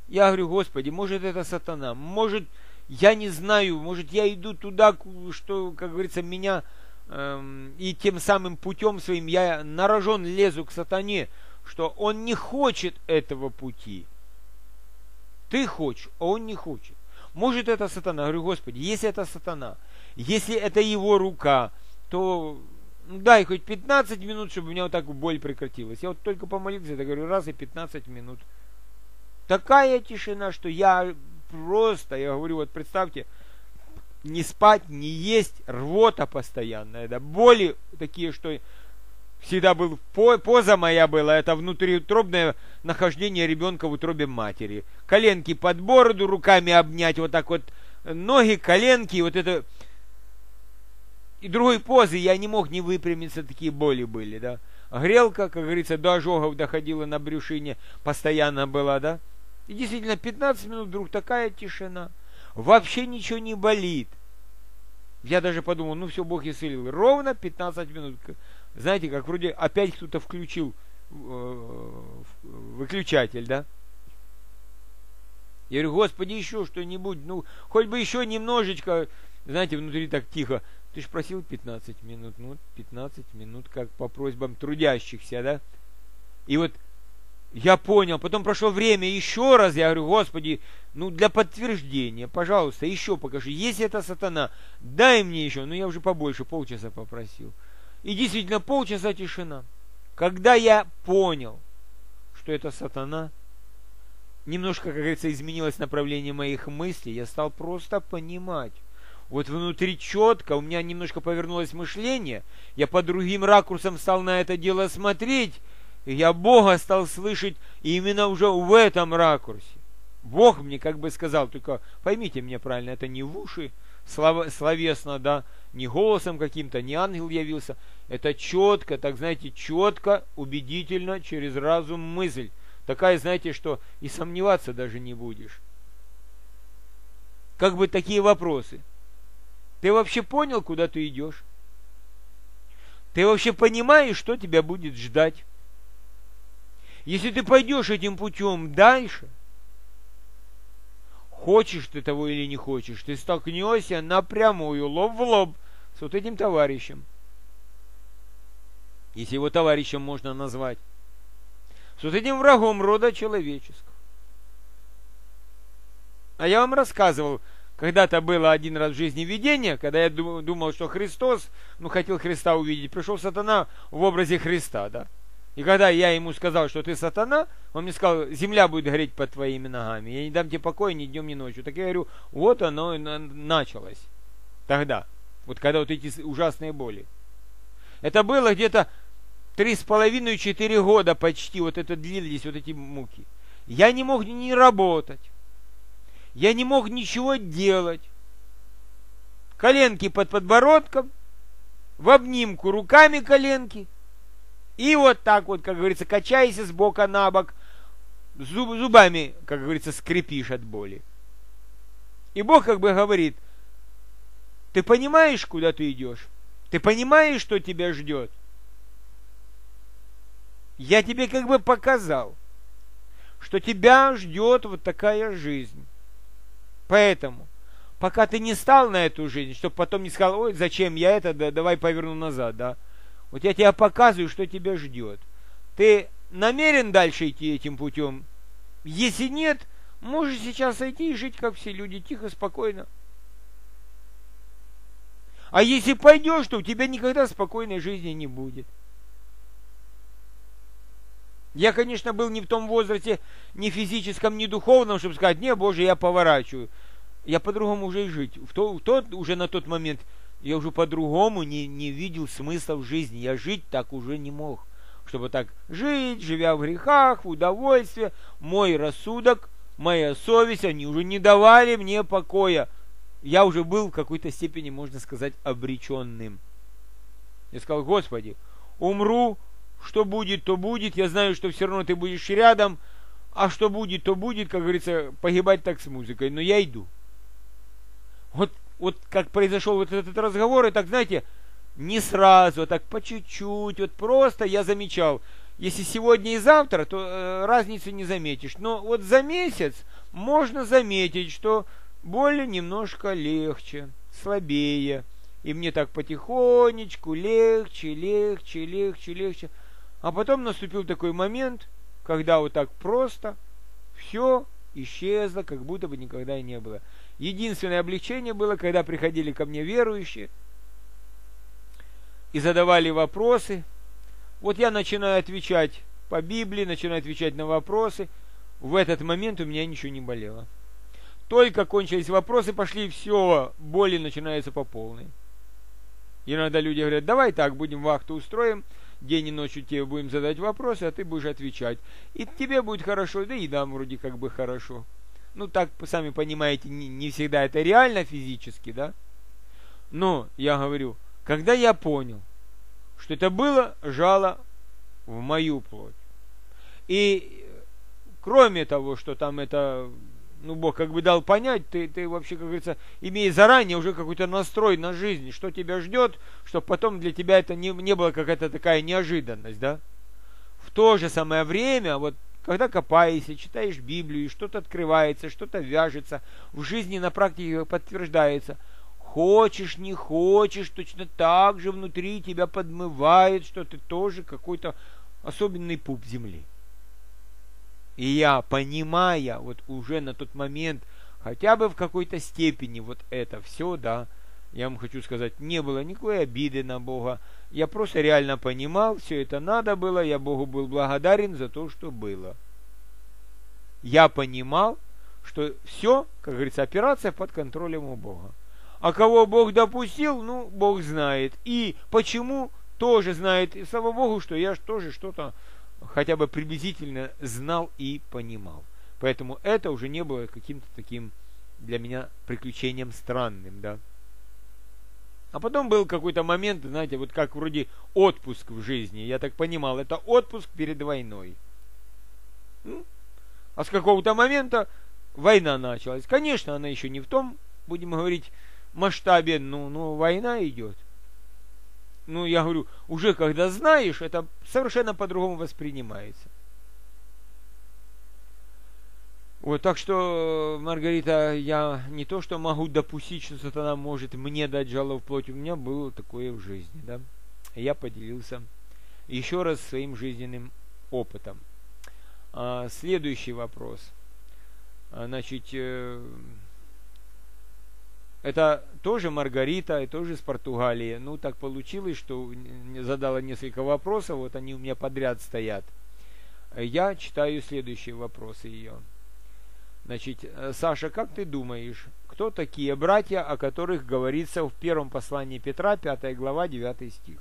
Я говорю, Господи, может это сатана, может, я не знаю, может я иду туда, что, как говорится, меня, эм, и тем самым путем своим я на рожон лезу к сатане, что он не хочет этого пути. Ты хочешь, а он не хочет. Может это сатана. Я говорю, Господи, если это сатана, если это его рука, то ну, дай хоть пятнадцать минут, чтобы у меня вот так боль прекратилась. Я вот только помолился, я говорю, раз и пятнадцать минут. Такая тишина, что я просто, я говорю, вот представьте, не спать, не есть, рвота постоянная, да, боли такие, что всегда был, поза моя была, это внутриутробное нахождение ребенка в утробе матери. Коленки под бороду, руками обнять, вот так вот, ноги, коленки, вот это. И другой позы я не мог не выпрямиться, такие боли были, да. Грелка, как говорится, до ожогов доходила на брюшине, постоянно была, да. И действительно, пятнадцать минут вдруг такая тишина. Вообще ничего не болит. Я даже подумал, ну все, Бог исцелил. Ровно пятнадцать минут. Знаете, как вроде опять кто-то включил э, выключатель, да? Я говорю, Господи, еще что-нибудь, ну, хоть бы еще немножечко, знаете, внутри так тихо. Ты же просил пятнадцать минут, ну, пятнадцать минут, как по просьбам трудящихся, да? И вот я понял, потом прошло время, еще раз я говорю, Господи, ну для подтверждения, пожалуйста, еще покажи. Если это сатана, дай мне еще. Ну я уже побольше, полчаса попросил. И действительно, полчаса тишина. Когда я понял, что это сатана, немножко, как говорится, изменилось направление моих мыслей, я стал просто понимать. Вот внутри четко, у меня немножко повернулось мышление, я под другим ракурсом стал на это дело смотреть, и я Бога стал слышать именно уже в этом ракурсе. Бог мне как бы сказал, только поймите меня правильно, это не в уши, слов, словесно, да, не голосом каким-то, не ангел явился, это четко, так знаете, четко, убедительно, через разум мысль. Такая, знаете, что и сомневаться даже не будешь. Как бы такие вопросы. Ты вообще понял, куда ты идешь? Ты вообще понимаешь, что тебя будет ждать? Если ты пойдешь этим путем дальше, хочешь ты того или не хочешь, ты столкнешься напрямую, лоб в лоб с вот этим товарищем. Если его товарищем можно назвать. С вот этим врагом рода человеческого. А я вам рассказывал, когда-то было один раз в жизни видение, когда я думал, что Христос, ну, хотел Христа увидеть, пришел сатана в образе Христа, да. И когда я ему сказал, что ты сатана, он мне сказал, земля будет гореть под твоими ногами. Я не дам тебе покоя ни днем, ни ночью. Так я говорю, вот оно и началось. Тогда. Вот когда вот эти ужасные боли. Это было где-то три с половиной четыре года почти. Вот это длились вот эти муки. Я не мог ни работать. Я не мог ничего делать. Коленки под подбородком. В обнимку руками коленки. И вот так вот, как говорится, качайся с бока на бок, зуб, зубами, как говорится, скрипишь от боли. И Бог как бы говорит, ты понимаешь, куда ты идешь? Ты понимаешь, что тебя ждет? Я тебе как бы показал, что тебя ждет вот такая жизнь. Поэтому, пока ты не стал на эту жизнь, чтобы потом не сказал, ой, зачем я это, да, давай поверну назад, да. Вот я тебе показываю, что тебя ждет. Ты намерен дальше идти этим путем? Если нет, можешь сейчас сойти и жить, как все люди, тихо, спокойно. А если пойдешь, то у тебя никогда спокойной жизни не будет. Я, конечно, был не в том возрасте, ни физическом, ни духовном, чтобы сказать, не, Боже, я поворачиваю. Я по-другому уже и жить. В тот, в тот, уже на тот момент я уже по-другому не, не видел смысла в жизни. Я жить так уже не мог. Чтобы так жить, живя в грехах, в удовольствии. Мой рассудок, моя совесть, они уже не давали мне покоя. Я уже был в какой-то степени, можно сказать, обреченным. Я сказал, Господи, умру, что будет, то будет. Я знаю, что все равно ты будешь рядом. А что будет, то будет, как говорится, погибать так с музыкой. Но я иду. Вот, вот как произошел вот этот разговор, и так, знаете, не сразу, а так по чуть-чуть, вот просто я замечал. Если сегодня и завтра, то э, разницы не заметишь. Но вот за месяц можно заметить, что боль немножко легче, слабее. И мне так потихонечку легче, легче, легче, легче. А потом наступил такой момент, когда вот так просто все исчезло, как будто бы никогда и не было. Единственное облегчение было, когда приходили ко мне верующие и задавали вопросы. Вот я начинаю отвечать по Библии, начинаю отвечать на вопросы. В этот момент у меня ничего не болело. Только кончились вопросы, пошли, все, боли начинаются по полной. Иногда люди говорят, давай так, будем вахту устроим, день и ночью тебе будем задать вопросы, а ты будешь отвечать. И тебе будет хорошо, да и нам вроде как бы хорошо. Ну так, сами понимаете, не, не всегда это реально физически, да? Но, я говорю, когда я понял, что это было жало в мою плоть. И кроме того, что там это, ну, Бог как бы дал понять, ты, ты вообще, как говорится, имея заранее уже какой-то настрой на жизнь, что тебя ждет, чтобы потом для тебя это не, не было какая-то такая неожиданность, да? В то же самое время, вот, когда копаешься, читаешь Библию, и что-то открывается, что-то вяжется, в жизни на практике подтверждается, хочешь, не хочешь, точно так же внутри тебя подмывает, что ты тоже какой-то особенный пуп земли. И я, понимая вот уже на тот момент, хотя бы в какой-то степени вот это все, да, я вам хочу сказать, не было никакой обиды на Бога. Я просто реально понимал, все это надо было, я Богу был благодарен за то, что было. Я понимал, что все, как говорится, операция под контролем у Бога. А кого Бог допустил, ну, Бог знает. И почему, тоже знает. И слава Богу, что я тоже что-то хотя бы приблизительно знал и понимал. Поэтому это уже не было каким-то таким для меня приключением странным, да. А потом был какой-то момент, знаете, вот как вроде отпуск в жизни. Я так понимал, это отпуск перед войной. Ну, а с какого-то момента война началась. Конечно, она еще не в том, будем говорить, масштабе, ну, ну, война идет. Ну, я говорю, уже когда знаешь, это совершенно по-другому воспринимается. Вот, так что, Маргарита, я не то, что могу допустить, что сатана может мне дать жало в плоть, у меня было такое в жизни, да. Я поделился еще раз своим жизненным опытом. А, следующий вопрос. А, значит, э, это тоже Маргарита, и тоже с Португалии. Ну, так получилось, что задала несколько вопросов, вот они у меня подряд стоят. Я читаю следующие вопросы ее. Значит, Саша, как ты думаешь, кто такие братья, о которых говорится в первом послании Петра, пятая глава, девятый стих?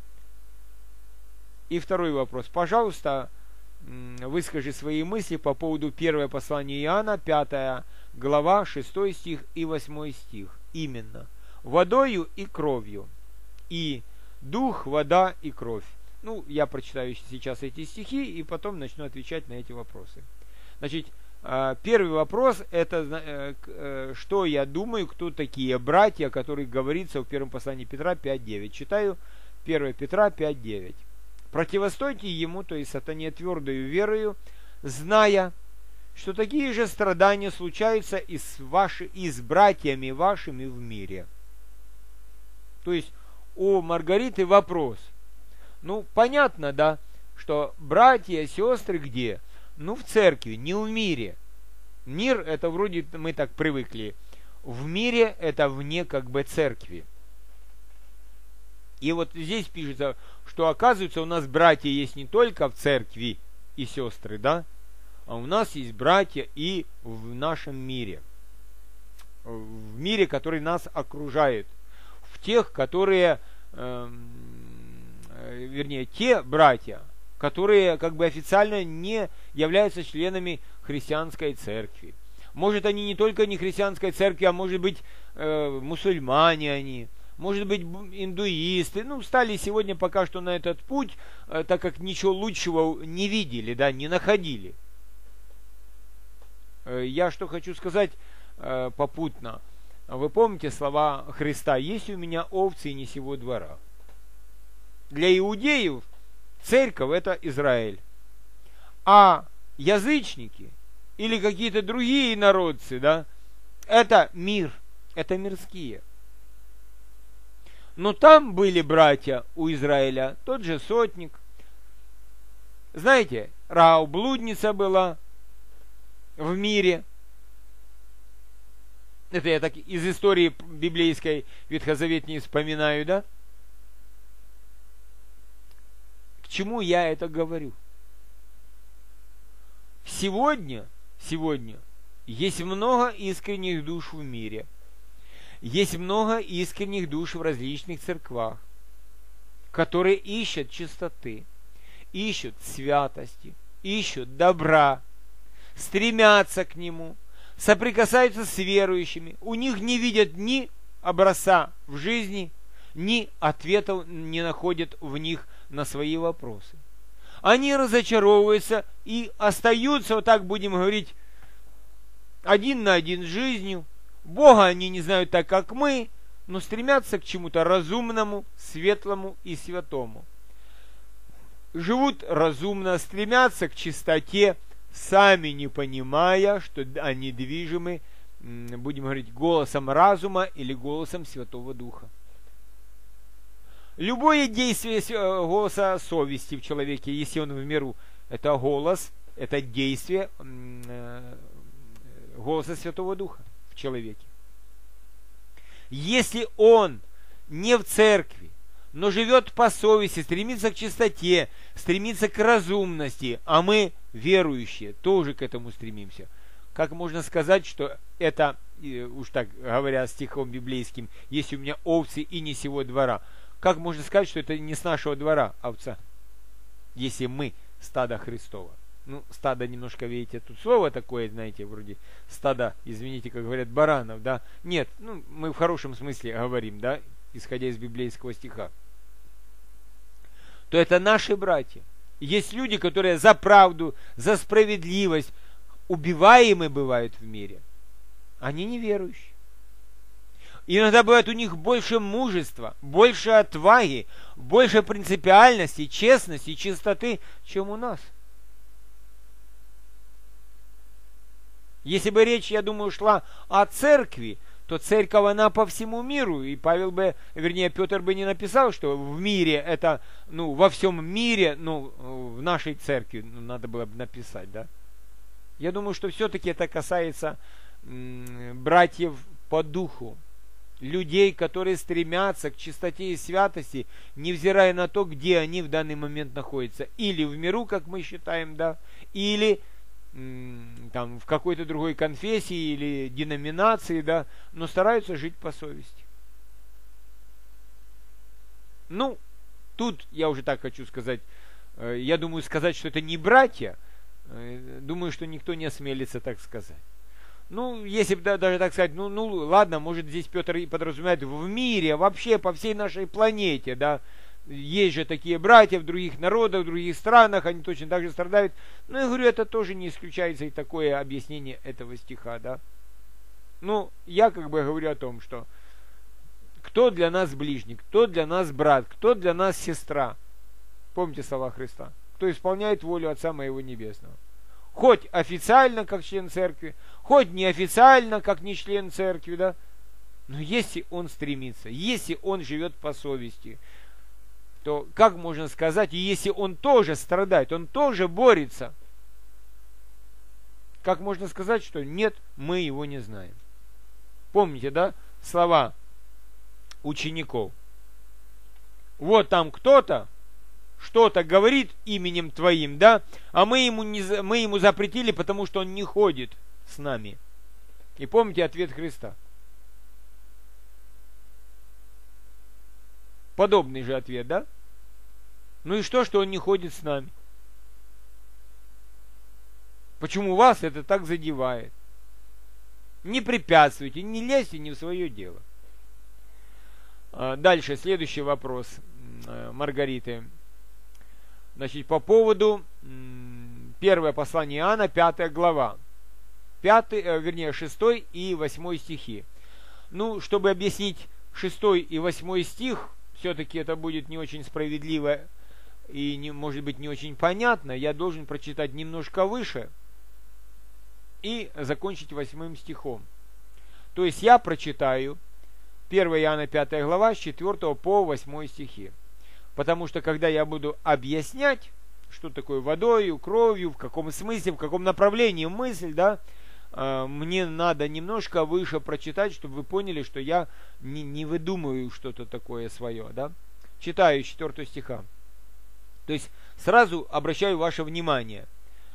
И второй вопрос. Пожалуйста, выскажи свои мысли по поводу первого послания Иоанна, пятая глава, шестой стих и восьмой стих. Именно. Водою и кровью. И дух, вода и кровь. Ну, я прочитаю сейчас эти стихи и потом начну отвечать на эти вопросы. Значит, первый вопрос, это что я думаю, кто такие братья, о которых говорится в первом послании Петра пять девять. Читаю первое Петра пять девять. Противостойте ему, то есть сатане, твердою верою, зная, что такие же страдания случаются и с, ваши, и с братьями вашими в мире. То есть у Маргариты вопрос. Ну, понятно, да, что братья, сестры где? Ну, в церкви, не в мире. Мир, это вроде мы так привыкли. В мире это вне как бы церкви. И вот здесь пишется, что оказывается у нас братья есть не только в церкви и сестры, да, а у нас есть братья и в нашем мире. В мире, который нас окружает. В тех, которые, э, вернее, те братья, которые как бы официально не являются членами христианской церкви. Может, они не только не христианской церкви, а может быть, э, мусульмане они, может быть, индуисты. Ну, стали сегодня пока что на этот путь, э, так как ничего лучшего не видели, да, не находили. Э, я что хочу сказать э, попутно. Вы помните слова Христа: «Есть у меня овцы и не сего двора». Для иудеев церковь — это Израиль. А язычники или какие-то другие народцы, да, это мир, это мирские. Но там были братья у Израиля, тот же сотник. Знаете, Раав блудница была в мире. Это я так из истории библейской ветхозаветней вспоминаю, да? К чему я это говорю? Сегодня, сегодня есть много искренних душ в мире. Есть много искренних душ в различных церквах, которые ищут чистоты, ищут святости, ищут добра, стремятся к нему, соприкасаются с верующими. У них не видят ни образца в жизни, ни ответов не находят в них на свои вопросы. Они разочаровываются и остаются, вот так будем говорить, один на один с жизнью. Бога они не знают так, как мы, но стремятся к чему-то разумному, светлому и святому. Живут разумно, стремятся к чистоте, сами не понимая, что они движимы, будем говорить, голосом разума или голосом Святого Духа. Любое действие голоса совести в человеке, если он в миру, это голос, это действие голоса Святого Духа в человеке. Если он не в церкви, но живет по совести, стремится к чистоте, стремится к разумности, а мы, верующие, тоже к этому стремимся. Как можно сказать, что это, уж так говоря стихом библейским, есть у меня овцы и не сего двора. Как можно сказать, что это не с нашего двора овца, если мы стадо Христово? Ну, стадо немножко, видите, тут слово такое, знаете, вроде стада, извините, как говорят, баранов, да? Нет, ну, мы в хорошем смысле говорим, да, исходя из библейского стиха. То это наши братья. Есть люди, которые за правду, за справедливость убиваемы бывают в мире. Они неверующие. Иногда бывает у них больше мужества, больше отваги, больше принципиальности, честности, чистоты, чем у нас. Если бы речь, я думаю, шла о церкви, то церковь, она по всему миру, и Павел бы, вернее, Петр бы не написал, что в мире это, ну, во всем мире, ну, в нашей церкви, ну, надо было бы написать, да. Я думаю, что все-таки это касается м, братьев по духу, людей, которые стремятся к чистоте и святости, невзирая на то, где они в данный момент находятся, или в миру, как мы считаем, да, или там в какой-то другой конфессии или деноминации, да, но стараются жить по совести. Ну, тут я уже так хочу сказать, я думаю сказать, что это не братья, думаю, что никто не осмелится так сказать. Ну, если бы да, даже так сказать, ну, ну ладно, может здесь Петр и подразумевает в мире, вообще по всей нашей планете, да, есть же такие братья в других народах, в других странах, они точно так же страдают. Ну, я говорю, это тоже не исключается и такое объяснение этого стиха, да. Ну, я как бы говорю о том, что кто для нас ближний, кто для нас брат, кто для нас сестра. Помните слова Христа? Кто исполняет волю Отца Моего Небесного. Хоть официально, как член церкви, хоть неофициально, как не член церкви, да. Но если он стремится, если он живет по совести, то как можно сказать, и если он тоже страдает, он тоже борется, как можно сказать, что нет, мы его не знаем? Помните, да, слова учеников? Вот там кто-то что-то говорит именем твоим, да, а мы ему, не, мы ему запретили, потому что он не ходит с нами. И помните ответ Христа? Подобный же ответ, да? Ну и что, что он не ходит с нами? Почему вас это так задевает? Не препятствуйте, не лезьте не в свое дело. Дальше, следующий вопрос Маргариты. Значит, по поводу первое послание Иоанна, пятая глава. Пятый, вернее, шестой и восьмой стихи. Ну, чтобы объяснить шестой и восьмой стих, все-таки это будет не очень справедливо и, не, может быть, не очень понятно. Я должен прочитать немножко выше. и закончить восьмым стихом. То есть я прочитаю первое Иоанна пятая глава с четвёртого по восьмой стихи. Потому что когда я буду объяснять, что такое водою, кровью, в каком смысле, в каком направлении мысль, да, мне надо немножко выше прочитать, чтобы вы поняли, что я не, не выдумываю что-то такое свое, да. Читаю четвёртого стиха. То есть сразу обращаю ваше внимание.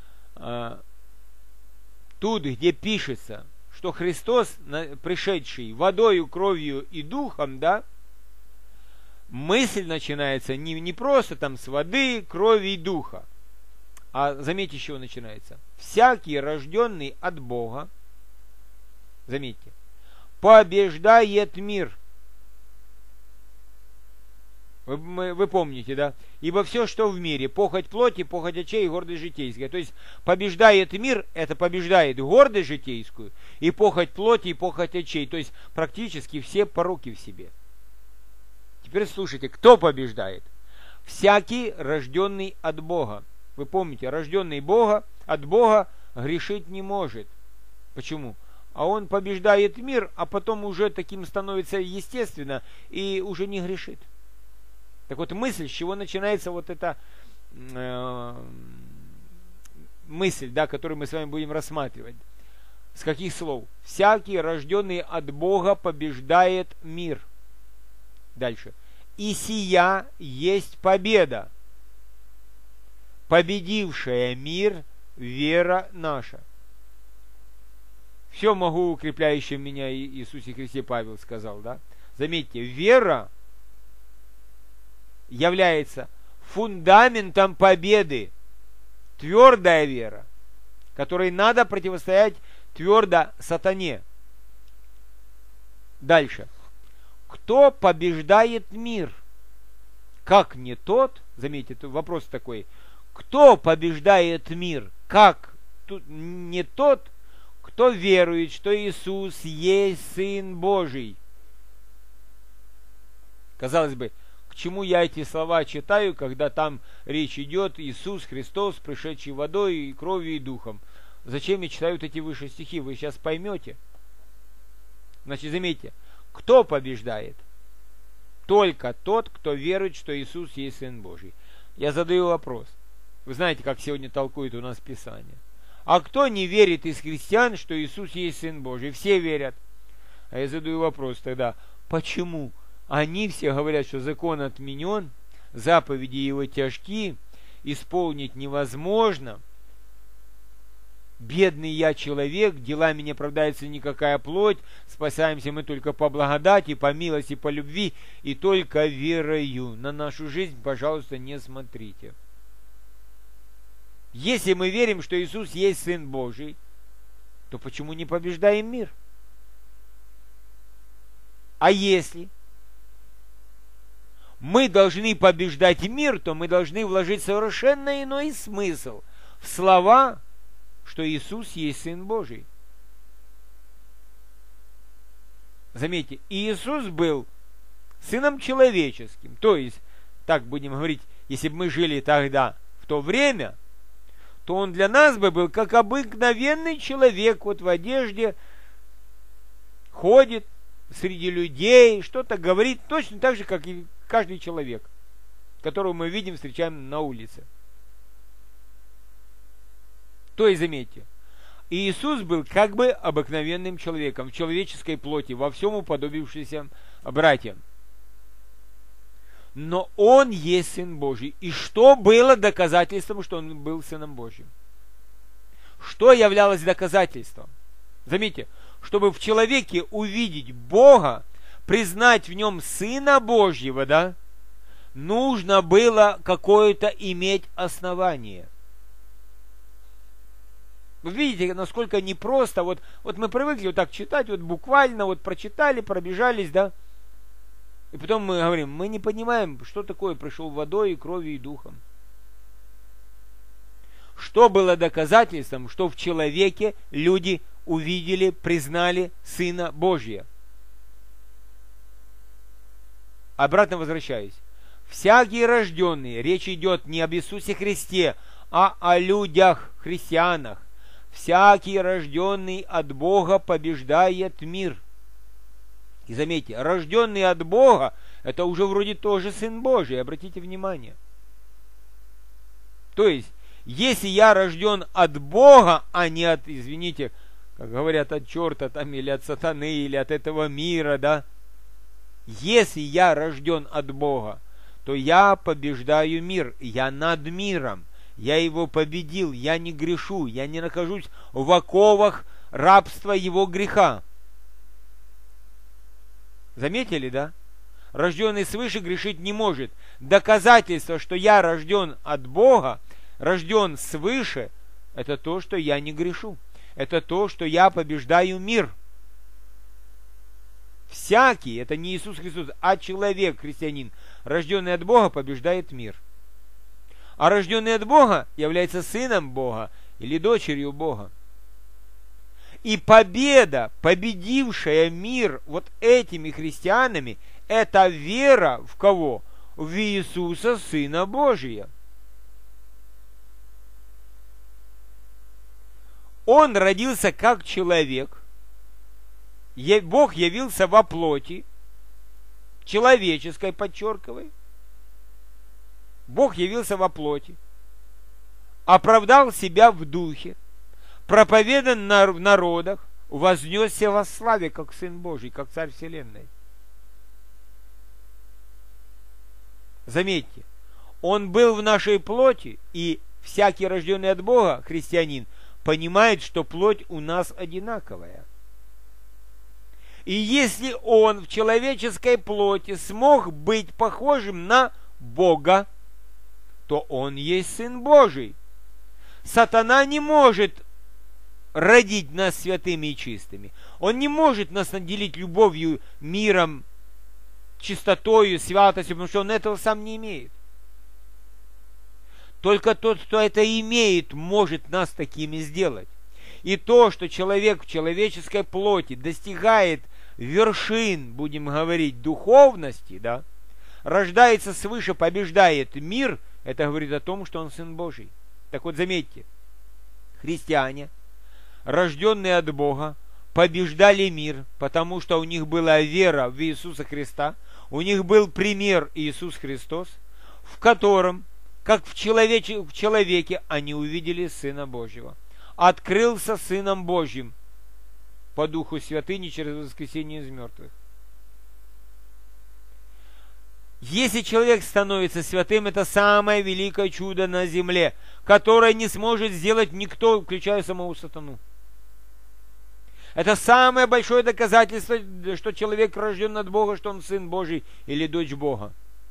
Тут, где пишется, что Христос, пришедший водою, кровью и духом, да, мысль начинается не, не просто там с воды, крови и духа, а заметьте, с чего начинается. Всякий, рожденный от Бога, заметьте, побеждает мир. Вы, вы помните, да? Ибо все, что в мире, похоть плоти, похоть очей и гордость житейская. То есть побеждает мир, это побеждает гордость житейскую, и похоть плоти, и похоть очей. То есть практически все пороки в себе. Теперь слушайте, кто побеждает? Всякий, рожденный от Бога. Вы помните, рожденный Бога, от Бога грешить не может. Почему? А он побеждает мир, а потом уже таким становится естественно и уже не грешит. Так вот, мысль, с чего начинается вот эта э, мысль, да, которую мы с вами будем рассматривать. С каких слов? Всякий, рожденный от Бога, побеждает мир. Дальше. И сия есть победа, победившая мир, вера наша. Все могу, укрепляющий меня Иисусе Христе, Павел сказал, да? Заметьте, вера является фундаментом победы. Твердая вера, которой надо противостоять твердо сатане. Дальше. Кто побеждает мир? Как не тот, заметьте, тут вопрос такой, кто побеждает мир? Как тут не тот, кто верует, что Иисус есть Сын Божий? Казалось бы, к чему я эти слова читаю, когда там речь идет Иисус Христос, пришедший водой и кровью и духом? Зачем я читаю вот эти выше стихи? Вы сейчас поймете. Значит, заметьте, кто побеждает? Только тот, кто верует, что Иисус есть Сын Божий. Я задаю вопрос. Вы знаете, как сегодня толкует у нас Писание. А кто не верит из христиан, что Иисус есть Сын Божий? Все верят. А я задаю вопрос тогда, почему они все говорят, что закон отменен, заповеди его тяжки, исполнить невозможно, бедный я человек, делами не оправдается никакая плоть, спасаемся мы только по благодати, по милости, по любви, и только верою. На нашу жизнь, пожалуйста, не смотрите. Если мы верим, что Иисус есть Сын Божий, то почему не побеждаем мир? А если мы должны побеждать мир, то мы должны вложить совершенно иной смысл в слова, что Иисус есть Сын Божий. Заметьте, Иисус был Сыном человеческим. То есть, так будем говорить, если бы мы жили тогда, в то время, то Он для нас бы был как обыкновенный человек, вот в одежде, ходит среди людей, что-то говорит, точно так же, как и каждый человек, которого мы видим, встречаем на улице. То есть, заметьте, Иисус был как бы обыкновенным человеком, в человеческой плоти, во всем уподобившийся братьям. Но Он есть Сын Божий. И что было доказательством, что Он был Сыном Божьим? Что являлось доказательством? Заметьте, чтобы в человеке увидеть Бога, признать в нем Сына Божьего, да, нужно было какое-то иметь основание. Вы видите, насколько непросто. Вот, вот мы привыкли вот так читать, вот буквально вот прочитали, пробежались, да. И потом мы говорим, мы не понимаем, что такое пришел водой, и кровью, и духом. Что было доказательством, что в человеке люди увидели, признали Сына Божия? Обратно возвращаюсь. Всякий рожденный, речь идет не об Иисусе Христе, а о людях, христианах, всякий, рожденный от Бога, побеждает мир. И заметьте, рожденный от Бога, это уже вроде тоже Сын Божий, обратите внимание. То есть, если я рожден от Бога, а не от, извините, как говорят, от черта там, или от сатаны, или от этого мира, да, если я рожден от Бога, то я побеждаю мир, я над миром, я его победил, я не грешу, я не нахожусь в оковах рабства его греха. Заметили, да? Рожденный свыше грешить не может. Доказательство, что я рожден от Бога, рожден свыше, это то, что я не грешу. Это то, что я побеждаю мир. Всякий, это не Иисус Христос, а человек, христианин, рожденный от Бога, побеждает мир. А рожденный от Бога является сыном Бога или дочерью Бога. И победа, победившая мир вот этими христианами, это вера в кого? В Иисуса, Сына Божия. Он родился как человек. Бог явился во плоти, человеческой, подчеркивай. Бог явился во плоти, оправдал себя в духе, проповедан на, в народах, вознесся во славе, как Сын Божий, как Царь Вселенной. Заметьте, Он был в нашей плоти, и всякий рожденный от Бога, христианин, понимает, что плоть у нас одинаковая. И если Он в человеческой плоти смог быть похожим на Бога, то Он есть Сын Божий. Сатана не может родить нас святыми и чистыми. Он не может нас наделить любовью, миром, чистотою, святостью, потому что он этого сам не имеет. Только тот, кто это имеет, может нас такими сделать. И то, что человек в человеческой плоти достигает вершин, будем говорить, духовности, да, рождается свыше, побеждает мир, это говорит о том, что он Сын Божий. Так вот, заметьте, христиане, рожденные от Бога, побеждали мир, потому что у них была вера в Иисуса Христа, у них был пример Иисус Христос, в котором, как в человеке, в человеке они увидели Сына Божьего. Открылся Сыном Божьим по Духу Святыни через воскресение из мертвых. Если человек становится святым, это самое великое чудо на земле, которое не сможет сделать никто, включая самого сатану. Это самое большое доказательство, что человек рожден от Бога, что он Сын Божий или дочь Бога.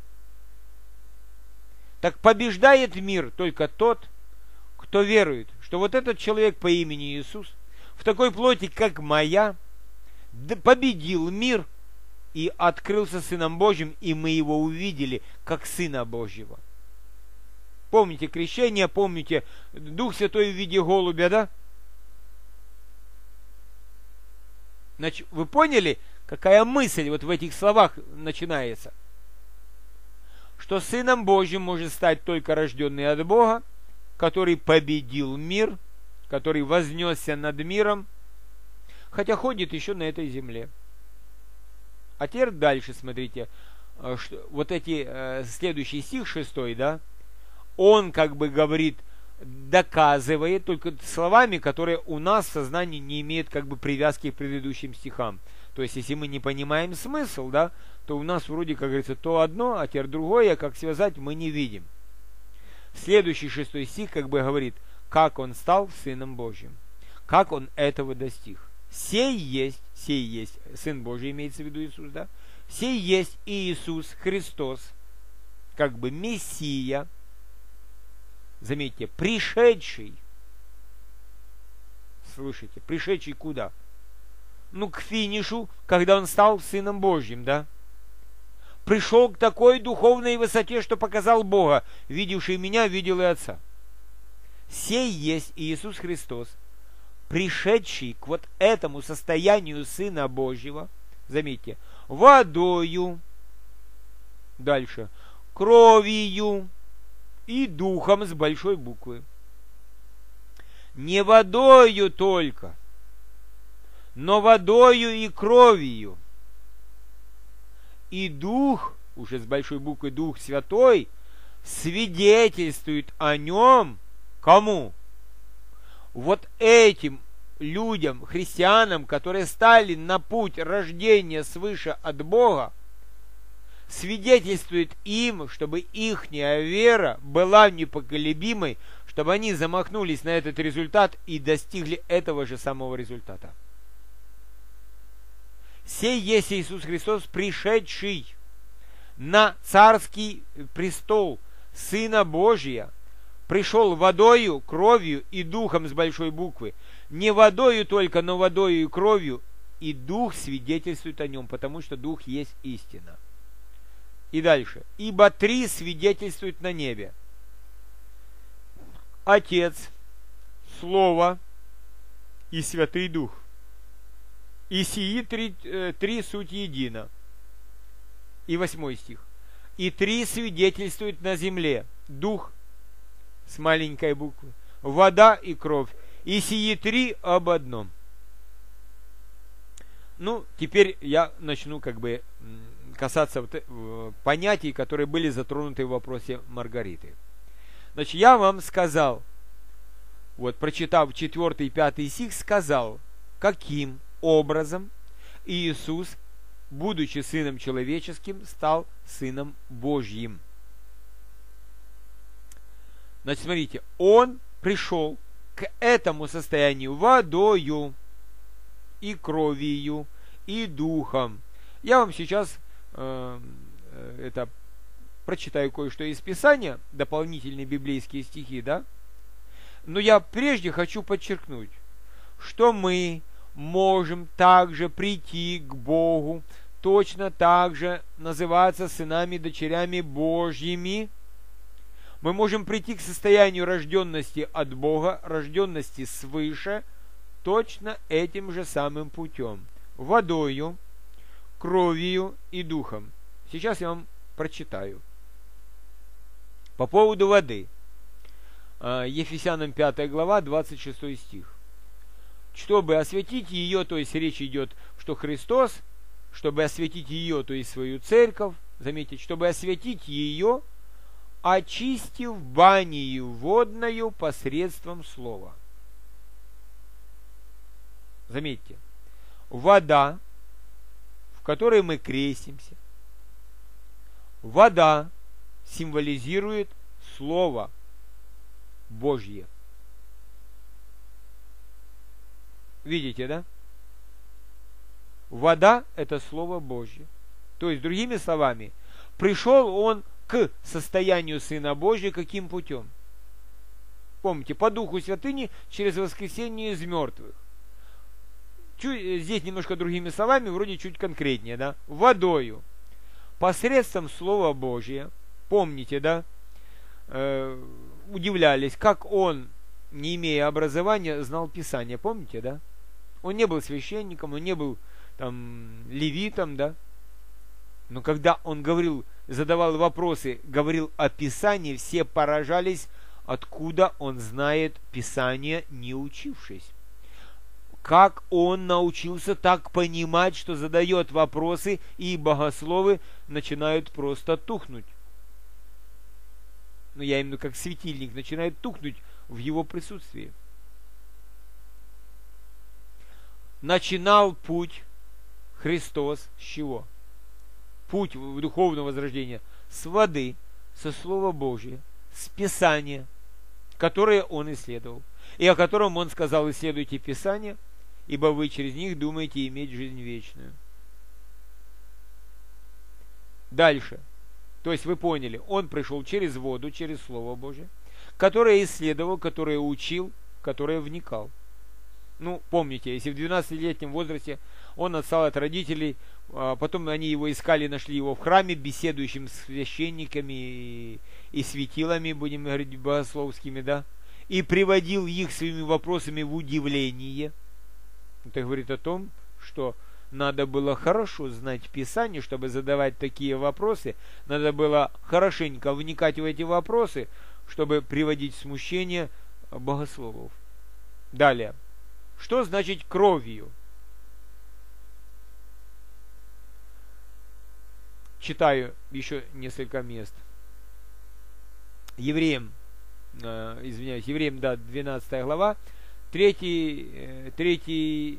Так побеждает мир только тот, кто верует, что вот этот человек по имени Иисус в такой плоти, как моя, победил мир и открылся Сыном Божьим, и мы его увидели как Сына Божьего. Помните крещение, помните Дух Святой в виде голубя, да? Значит, вы поняли, какая мысль вот в этих словах начинается? Что Сыном Божьим может стать только рожденный от Бога, который победил мир, который вознесся над миром, хотя ходит еще на этой земле. А теперь дальше, смотрите, что, вот эти, э, следующий стих, шестой, да, он как бы говорит, доказывает только словами, которые у нас в сознании не имеют как бы привязки к предыдущим стихам. То есть, если мы не понимаем смысл, да, то у нас вроде, как говорится, то одно, а теперь другое, как связать, мы не видим. Следующий шестой стих как бы говорит, как он стал Сыном Божьим, как он этого достиг. Сей есть, сей есть, Сын Божий имеется в виду Иисус, да? Сей есть Иисус Христос, как бы Мессия, заметьте, пришедший, слышите, пришедший куда? Ну, к финишу, когда он стал Сыном Божьим, да? Пришел к такой духовной высоте, что показал Бога, видевший меня, видел и Отца. Сей есть Иисус Христос, пришедший к вот этому состоянию Сына Божьего, заметьте, водою, дальше, кровью и духом с большой буквы. не водою только, но водою и кровью. И Дух, уже с большой буквы Дух Святой, свидетельствует о нем кому? Вот этим людям, христианам, которые стали на путь рождения свыше от Бога, свидетельствует им, чтобы ихняя вера была непоколебимой, чтобы они замахнулись на этот результат и достигли этого же самого результата. Сей есть Иисус Христос, пришедший на царский престол Сына Божия, пришел водою, кровью и духом с большой буквы. Не водою только, но водою и кровью, и Дух свидетельствует о нем, потому что Дух есть истина. И дальше. Ибо три свидетельствуют на небе: Отец, Слово и Святый Дух. И сии три, э, три суть едино. И восьмой стих. И три свидетельствуют на земле: Дух с маленькой буквы, вода и кровь. И сии три об одном. Ну, теперь я начну как бы касаться вот, э, понятий, которые были затронуты в вопросе Маргариты. Значит, я вам сказал, вот прочитав четвертый и пятый стих, сказал, каким образом Иисус, будучи Сыном Человеческим, стал Сыном Божьим. Значит, смотрите, Он пришел к этому состоянию водою и кровью и духом. Я вам сейчас э, это прочитаю кое-что из Писания, дополнительные библейские стихи, да? Но я прежде хочу подчеркнуть, что мы можем также прийти к Богу, точно так же называться сынами и дочерями Божьими. Мы можем прийти к состоянию рожденности от Бога, рожденности свыше, точно этим же самым путем. Водою, кровью и духом. Сейчас я вам прочитаю. По поводу воды. Ефесянам пятая глава, двадцать шестой стих. Чтобы осветить ее, то есть речь идет, что Христос, чтобы осветить ее, то есть свою церковь, заметьте, чтобы осветить ее, очистив банию водною посредством слова. Заметьте, вода, в которой мы крестимся, вода символизирует Слово Божье. Видите, да? Вода – это Слово Божье. То есть, другими словами, пришел Он к состоянию Сына Божьего каким путем? Помните, по Духу Святыни через воскресение из мертвых. Чуть, здесь немножко другими словами, вроде чуть конкретнее, да? Водою. Посредством Слова Божия. Помните, да? Э, удивлялись, как он, не имея образования, знал Писание. Помните, да? Он не был священником, он не был там левитом, да? Но когда он говорил, задавал вопросы, говорил о Писании, все поражались, откуда он знает Писание, не учившись. Как он научился так понимать, что задает вопросы, и богословы начинают просто тухнуть. Ну, я имею в виду, как светильник начинает тухнуть в его присутствии. Начинал путь Христос с чего? Путь в духовное возрождение с воды, со Слова Божия, с Писания, которое он исследовал, и о котором он сказал: исследуйте Писание, ибо вы через них думаете иметь жизнь вечную. Дальше. То есть вы поняли, он пришел через воду, через Слово Божие, которое исследовал, которое учил, которое вникал. Ну, помните, если в двенадцатилетнем возрасте он отстал от родителей, потом они его искали, нашли его в храме, беседующим с священниками и, и светилами, будем говорить, богословскими, да, и приводил их своими вопросами в удивление. Это говорит о том, что надо было хорошо знать Писание, чтобы задавать такие вопросы. Надо было хорошенько вникать в эти вопросы, чтобы приводить в смущение богословов. Далее. Что значит кровью? Читаю еще несколько мест. Евреям, э, извиняюсь, Евреям, да, двенадцатая глава, третий, э, третий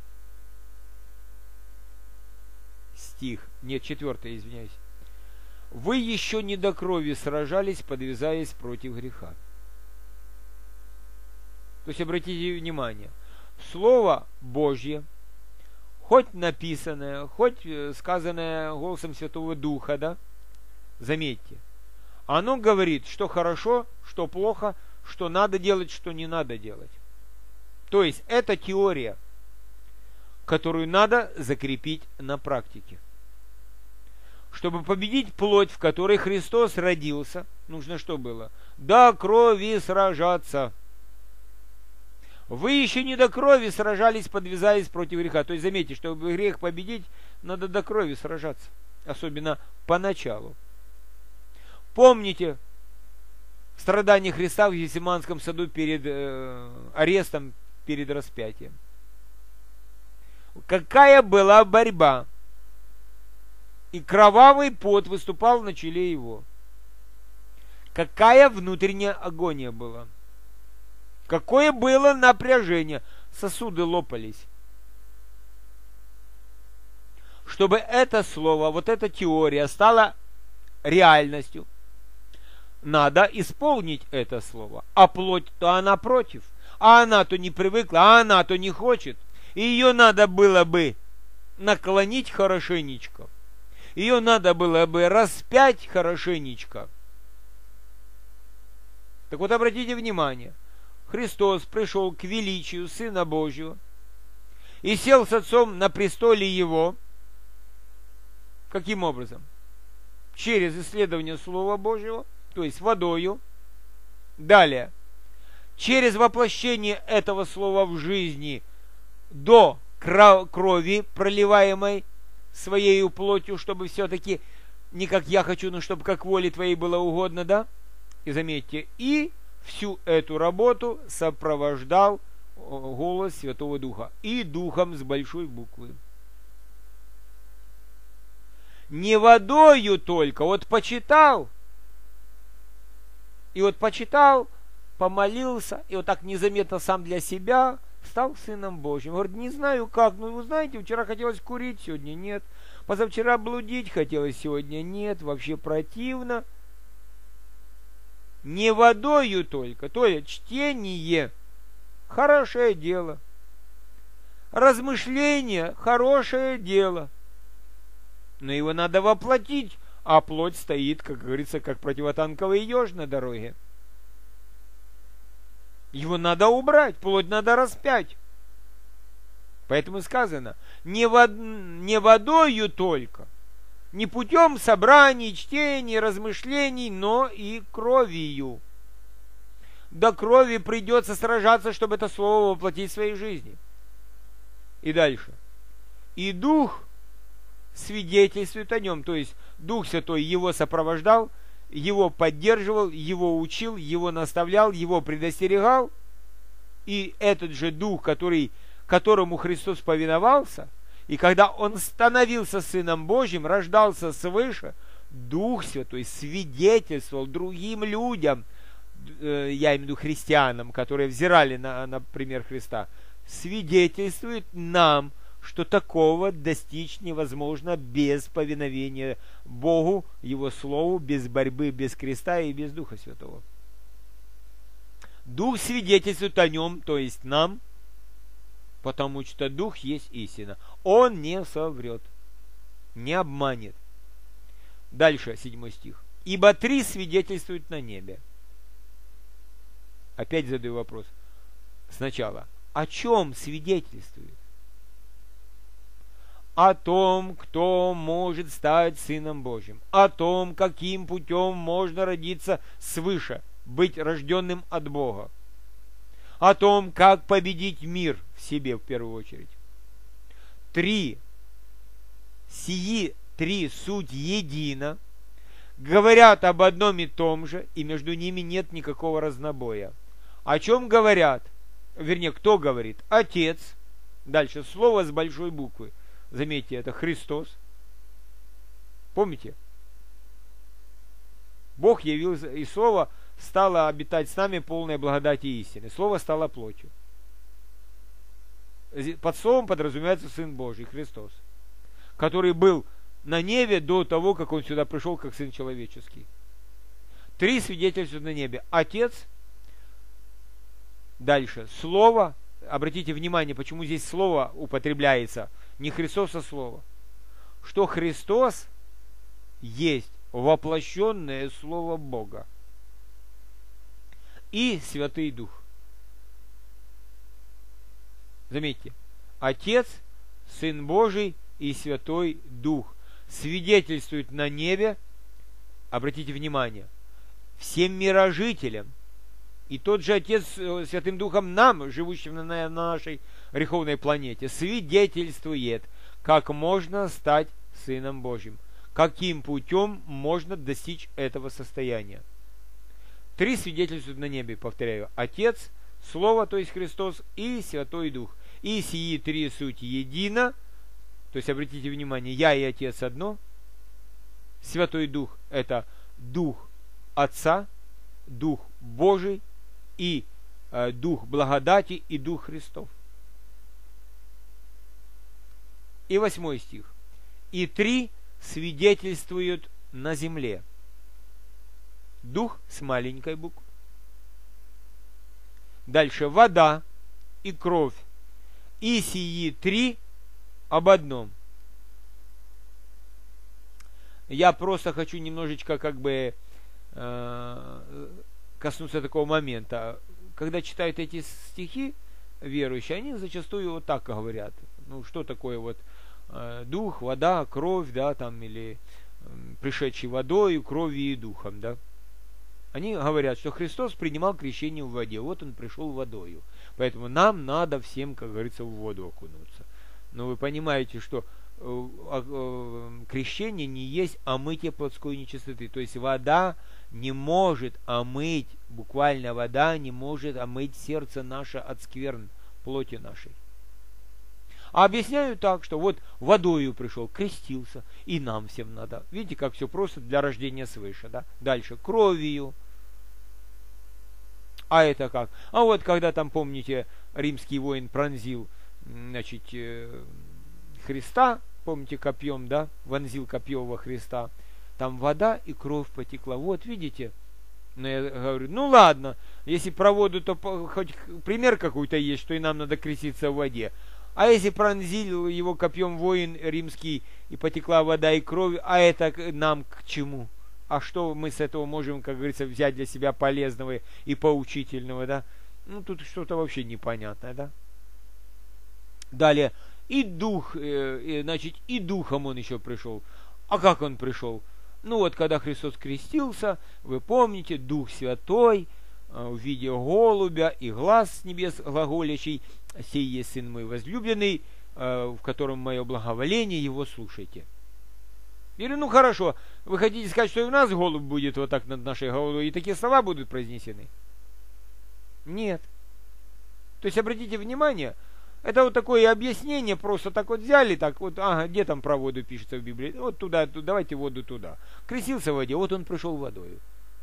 стих, нет, четвертый, извиняюсь. Вы еще не до крови сражались, подвязаясь против греха. То есть, обратите внимание, Слово Божье, хоть написанное, хоть сказанное голосом Святого Духа, да, заметьте, оно говорит, что хорошо, что плохо, что надо делать, что не надо делать. То есть, это теория, которую надо закрепить на практике. Чтобы победить плоть, в которой Христос родился, нужно что было? До крови сражаться. Вы еще не до крови сражались, подвязаясь против греха. То есть, заметьте, чтобы грех победить, надо до крови сражаться. Особенно поначалу. Помните страдания Христа в Гефсиманском саду перед э, арестом, перед распятием. Какая была борьба. И кровавый пот выступал на челе его. Какая внутренняя агония была. Какое было напряжение. Сосуды лопались. Чтобы это слово, вот эта теория стала реальностью, надо исполнить это слово. А плоть-то она против. А она-то не привыкла, а она-то не хочет. И ее надо было бы наклонить хорошенечко. Ее надо было бы распять хорошенечко. Так вот, обратите внимание. Христос пришел к величию Сына Божьего и сел с Отцом на престоле Его. Каким образом? Через исследование Слова Божьего, то есть водою. Далее. Через воплощение этого Слова в жизни до крови, проливаемой своей плотью, чтобы все-таки не как я хочу, но чтобы как воле Твоей было угодно, да? И заметьте, и всю эту работу сопровождал голос Святого Духа. И Духом с большой буквы. Не водою только, вот почитал, и вот почитал, помолился, и вот так незаметно сам для себя стал Сыном Божьим. Говорит, не знаю как, ну вы знаете, вчера хотелось курить, сегодня нет. Позавчера блудить хотелось, сегодня нет. Вообще противно. Не водою только, то есть чтение – хорошее дело. Размышление – хорошее дело. Но его надо воплотить, а плоть стоит, как говорится, как противотанковый еж на дороге. Его надо убрать, плоть надо распять. Поэтому сказано, не, вод, не водою только, не путем собраний, чтений, размышлений, но и кровью. До крови придется сражаться, чтобы это слово воплотить в своей жизни. И дальше. И Дух свидетельствует о нем, то есть Дух Святой его сопровождал, его поддерживал, его учил, его наставлял, его предостерегал. И этот же Дух, который, которому Христос повиновался, и когда Он становился Сыном Божьим, рождался свыше, Дух Святой свидетельствовал другим людям, э, я имею в виду христианам, которые взирали на, на пример Христа, свидетельствует нам, что такого достичь невозможно без повиновения Богу, Его Слову, без борьбы, без креста и без Духа Святого. Дух свидетельствует о нем, то есть нам, потому что Дух есть истина. Он не соврет, не обманет. Дальше, седьмой стих. Ибо три свидетельствуют на небе. Опять задаю вопрос. Сначала. О чем свидетельствует? О том, кто может стать Сыном Божьим. О том, каким путем можно родиться свыше, быть рожденным от Бога. О том, как победить мир в себе в первую очередь. Три. Сии три суть едино, говорят об одном и том же, и между ними нет никакого разнобоя. О чем говорят? вернее, кто говорит? Отец. Дальше слово с большой буквы. Заметьте, это Христос. Помните? Бог явился, и Слово стало обитать с нами полной благодати и истины. Слово стало плотью. Под Словом подразумевается Сын Божий, Христос, который был на небе до того, как Он сюда пришел, как Сын Человеческий. Три свидетельства на небе. Отец. Дальше. Слово. Обратите внимание, почему здесь Слово употребляется. Не Христос, а Слово. Что Христос есть воплощенное Слово Бога. И Святый Дух. Заметьте. Отец, Сын Божий и Святой Дух свидетельствуют на небе, обратите внимание, всем мирожителям. И тот же Отец Святым Духом нам, живущим на, на нашей греховной планете, свидетельствует, как можно стать Сыном Божьим. Каким путем можно достичь этого состояния. Три свидетельства на небе, повторяю. Отец, Слово, то есть Христос, и Святой Дух. И сии три суть едино. То есть, обратите внимание, я и Отец одно. Святой Дух – это Дух Отца, Дух Божий и э, Дух благодати и Дух Христов. И восьмой стих. И три свидетельствуют на земле. Дух с маленькой буквы. Дальше вода и кровь. И сии три об одном. Я просто хочу немножечко как бы э, коснуться такого момента. Когда читают эти стихи верующие, они зачастую вот так говорят. Ну, что такое вот э, дух, вода, кровь, да, там, или э, пришедший водою, кровью и духом, да. Они говорят, что Христос принимал крещение в воде, вот Он пришел водою. Поэтому нам надо всем, как говорится, в воду окунуться. Но вы понимаете, что э, э, крещение не есть омытие плотской нечистоты. То есть вода не может омыть, буквально вода не может омыть сердце наше от скверн плоти нашей. А объясняю так, что вот водою пришел, крестился, и нам всем надо. Видите, как все просто для рождения свыше, да? Дальше, кровью. А это как? А вот когда там, помните, римский воин пронзил, значит, Христа, помните, копьем, да? Вонзил копье во Христа. Там вода и кровь потекла. Вот, видите? Но я говорю, ну ладно, если про воду, то хоть пример какой-то есть, что и нам надо креститься в воде. А если пронзил его копьем воин римский, и потекла вода и кровь, а это нам к чему? А что мы с этого можем, как говорится, взять для себя полезного и поучительного, да? Ну, тут что-то вообще непонятное, да? Далее, и дух, э, значит, и духом он еще пришел. А как он пришел? Ну, вот, когда Христос крестился, вы помните, Дух Святой э, в виде голубя и глаз с небес глаголящий, сей есть Сын мой возлюбленный, э, в котором мое благоволение, его слушайте. Я говорю, ну хорошо, вы хотите сказать, что и у нас голубь будет вот так над нашей головой, и такие слова будут произнесены? Нет. То есть, обратите внимание, это вот такое объяснение, просто так вот взяли, так вот, ага, где там про воду пишется в Библии? Вот туда, туда, давайте воду туда. Крестился в воде, вот он пришел водою.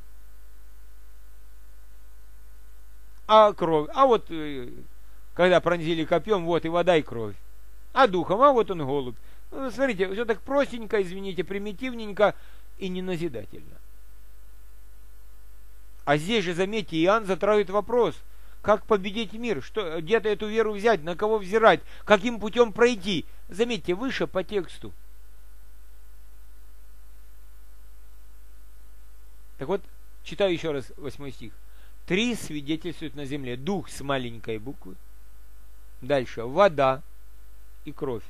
А кровь, а вот, когда пронзили копьем, вот и вода, и кровь. А духом, а вот он голубь. Смотрите, все так простенько, извините, примитивненько и неназидательно. А здесь же, заметьте, Иоанн затрагивает вопрос, как победить мир, что, где-то эту веру взять, на кого взирать, каким путем пройти. Заметьте, выше по тексту. Так вот, читаю еще раз восьмой стих. Три свидетельствуют на земле. Дух с маленькой буквы. Дальше вода и кровь.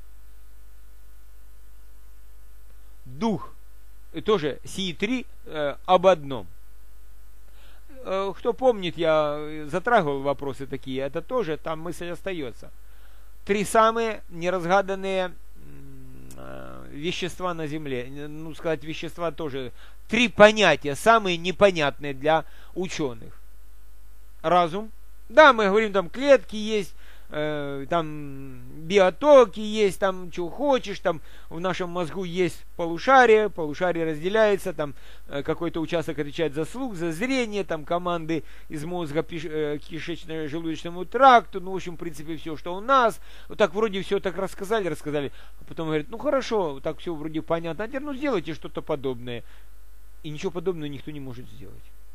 Дух, тоже сии три э, об одном. Э, кто помнит, я затрагивал вопросы такие, это тоже там мысль остается. Три самые неразгаданные э, вещества на земле, ну сказать вещества тоже, три понятия, самые непонятные для ученых. Разум, Да, мы говорим, там клетки есть, э, там биотоки есть, там чего хочешь, там в нашем мозгу есть полушарие, полушарие разделяется, там э, какой-то участок отвечает за слух, за зрение, там команды из мозга пиш, э, кишечно-желудочному тракту, ну, в общем, в принципе, все, что у нас. Вот так вроде все так рассказали, рассказали, а потом говорят, ну, хорошо, так все вроде понятно, а теперь, ну, сделайте что-то подобное. И ничего подобного никто не может сделать.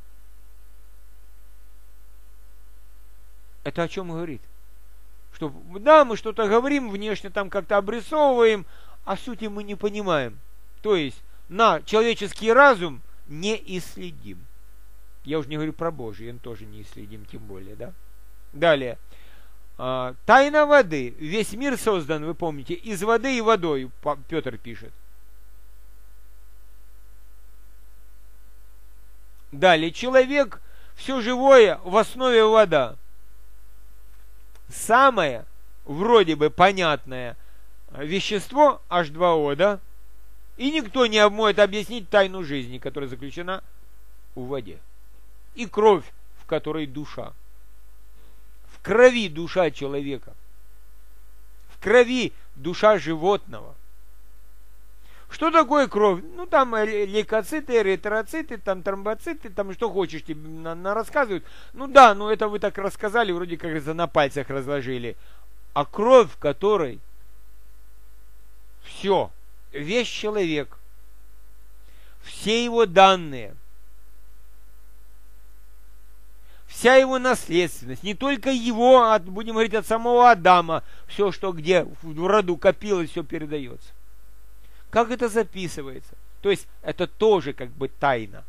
Это о чем говорит? Что, да, мы что-то говорим, внешне там как-то обрисовываем, а сути мы не понимаем. То есть, на человеческий разум не исследим. Я уже не говорю про Божий, он тоже не исследим, тем более, да? Далее. А, тайна воды. Весь мир создан, вы помните, из воды и водой, Петр пишет. Далее. Человек, все живое, в основе вода. Самое, вроде бы, понятное вещество эйч два о, да? И никто не может объяснить тайну жизни, которая заключена в воде. И кровь, в которой душа. В крови душа человека. В крови душа животного. Что такое кровь? Ну, там лейкоциты, эритроциты, там тромбоциты, там что хочешь тебе на, на рассказывают. Ну да, ну это вы так рассказали, вроде как говорится, на пальцах разложили. А кровь, в которой все, весь человек, все его данные, вся его наследственность, не только его, а, будем говорить, от самого Адама, все, что где в роду копилось, все передается. Как это записывается? То есть, это тоже как бы тайна.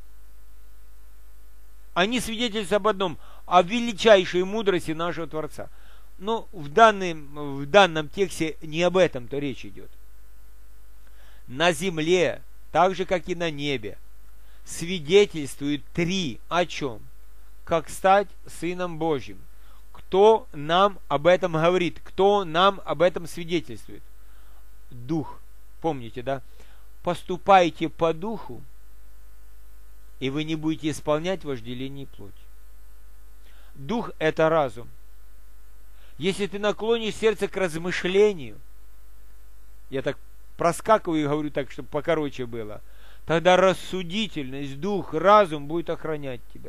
Они свидетельствуют об одном, о величайшей мудрости нашего Творца. Но в данном, в данном тексте не об этом-то речь идет. На земле, так же как и на небе, свидетельствует три о чем? Как стать Сыном Божьим. Кто нам об этом говорит? Кто нам об этом свидетельствует? Дух. Помните, да? Поступайте по духу, и вы не будете исполнять вожделение плоти. Дух – это разум. Если ты наклонишь сердце к размышлению, я так проскакиваю и говорю так, чтобы покороче было, тогда рассудительность, дух, разум будет охранять тебя.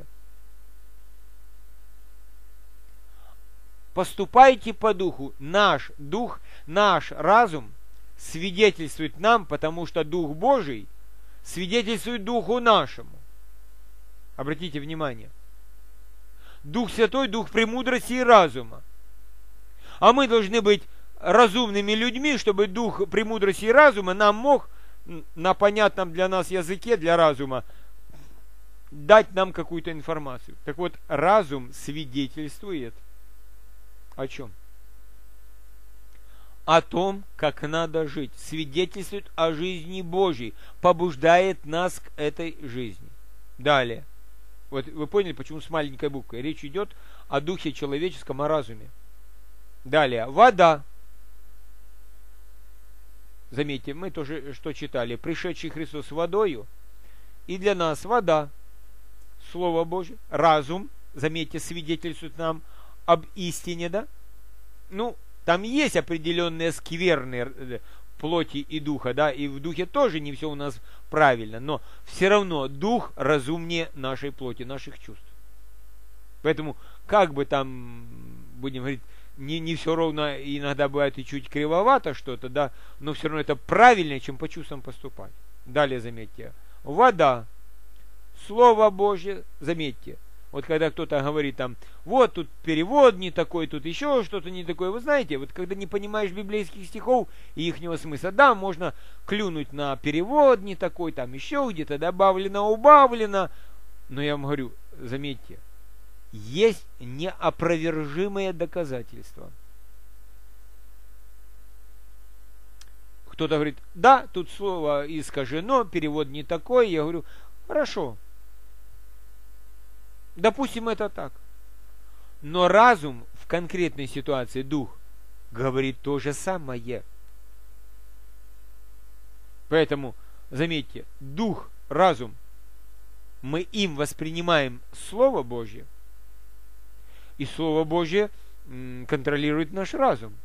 Поступайте по духу. Наш дух, наш разум свидетельствует нам, потому что Дух Божий свидетельствует Духу нашему. Обратите внимание. Дух Святой, Дух премудрости и разума. А мы должны быть разумными людьми, чтобы Дух премудрости и разума нам мог на понятном для нас языке, для разума, дать нам какую-то информацию. Так вот, разум свидетельствует о чем? О том, как надо жить. Свидетельствует о жизни Божьей. Побуждает нас к этой жизни. Далее. Вот вы поняли, почему с маленькой буквой? Речь идет о духе человеческом, о разуме. Далее. Вода. Заметьте, мы тоже что читали? Пришедший Христос водою. И для нас вода. Слово Божье. Разум. Заметьте, свидетельствует нам об истине, да? Ну, там есть определенные скверны плоти и духа, да, и в духе тоже не все у нас правильно, но все равно дух разумнее нашей плоти, наших чувств. Поэтому, как бы там, будем говорить, не, не все ровно, иногда бывает и чуть кривовато что-то, да, но все равно это правильнее, чем по чувствам поступать. Далее, заметьте, вода, Слово Божье, заметьте, вот когда кто-то говорит там, вот тут перевод не такой, тут еще что-то не такое. Вы знаете, вот когда не понимаешь библейских стихов и ихнего смысла, да, можно клюнуть на перевод не такой, там еще где-то добавлено, убавлено. Но я вам говорю, заметьте, есть неопровержимые доказательства. Кто-то говорит, да, тут слово искажено, перевод не такой. Я говорю, хорошо. Допустим, это так. Но разум в конкретной ситуации, дух, говорит то же самое. Поэтому, заметьте, дух, разум, мы им воспринимаем Слово Божье. И Слово Божье м, контролирует наш разум.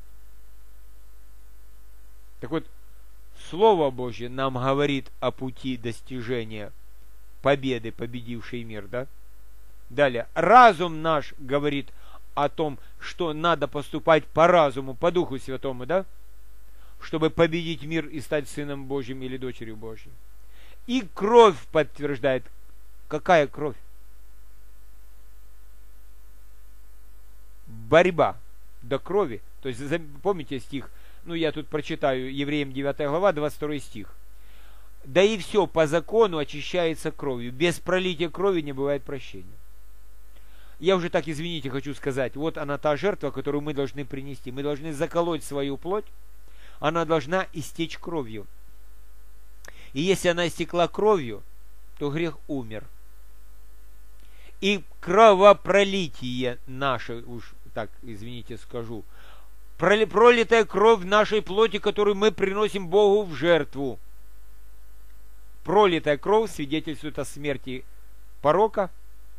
Так вот, Слово Божье нам говорит о пути достижения победы, победившей мир, да? Далее, разум наш говорит о том, что надо поступать по разуму, по Духу Святому, да? Чтобы победить мир и стать Сыном Божьим или дочерью Божьей. И кровь подтверждает. Какая кровь? Борьба до крови. То есть, помните стих, ну я тут прочитаю, Евреям девятая глава, двадцать второй стих. Да и все по закону очищается кровью. Без пролития крови не бывает прощения. Я уже так, извините, хочу сказать, вот она та жертва, которую мы должны принести. Мы должны заколоть свою плоть, она должна истечь кровью. И если она истекла кровью, то грех умер. И кровопролитие наше, уж так, извините, скажу, пролитая кровь нашей плоти, которую мы приносим Богу в жертву. Пролитая кровь свидетельствует о смерти порока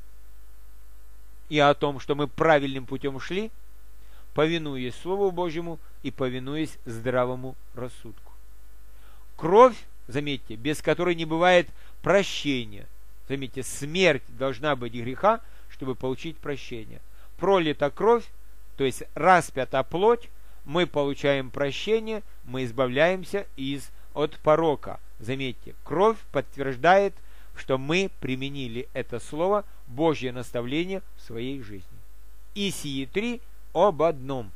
и о том, что мы правильным путем шли, повинуясь Слову Божьему и повинуясь здравому рассудку. Кровь, заметьте, без которой не бывает прощения. Заметьте, смерть должна быть греха, чтобы получить прощение. Пролита кровь, то есть распята плоть, мы получаем прощение, мы избавляемся из, от порока. Заметьте, кровь подтверждает, что мы применили это слово, Божье наставление в своей жизни. И сии три об одном.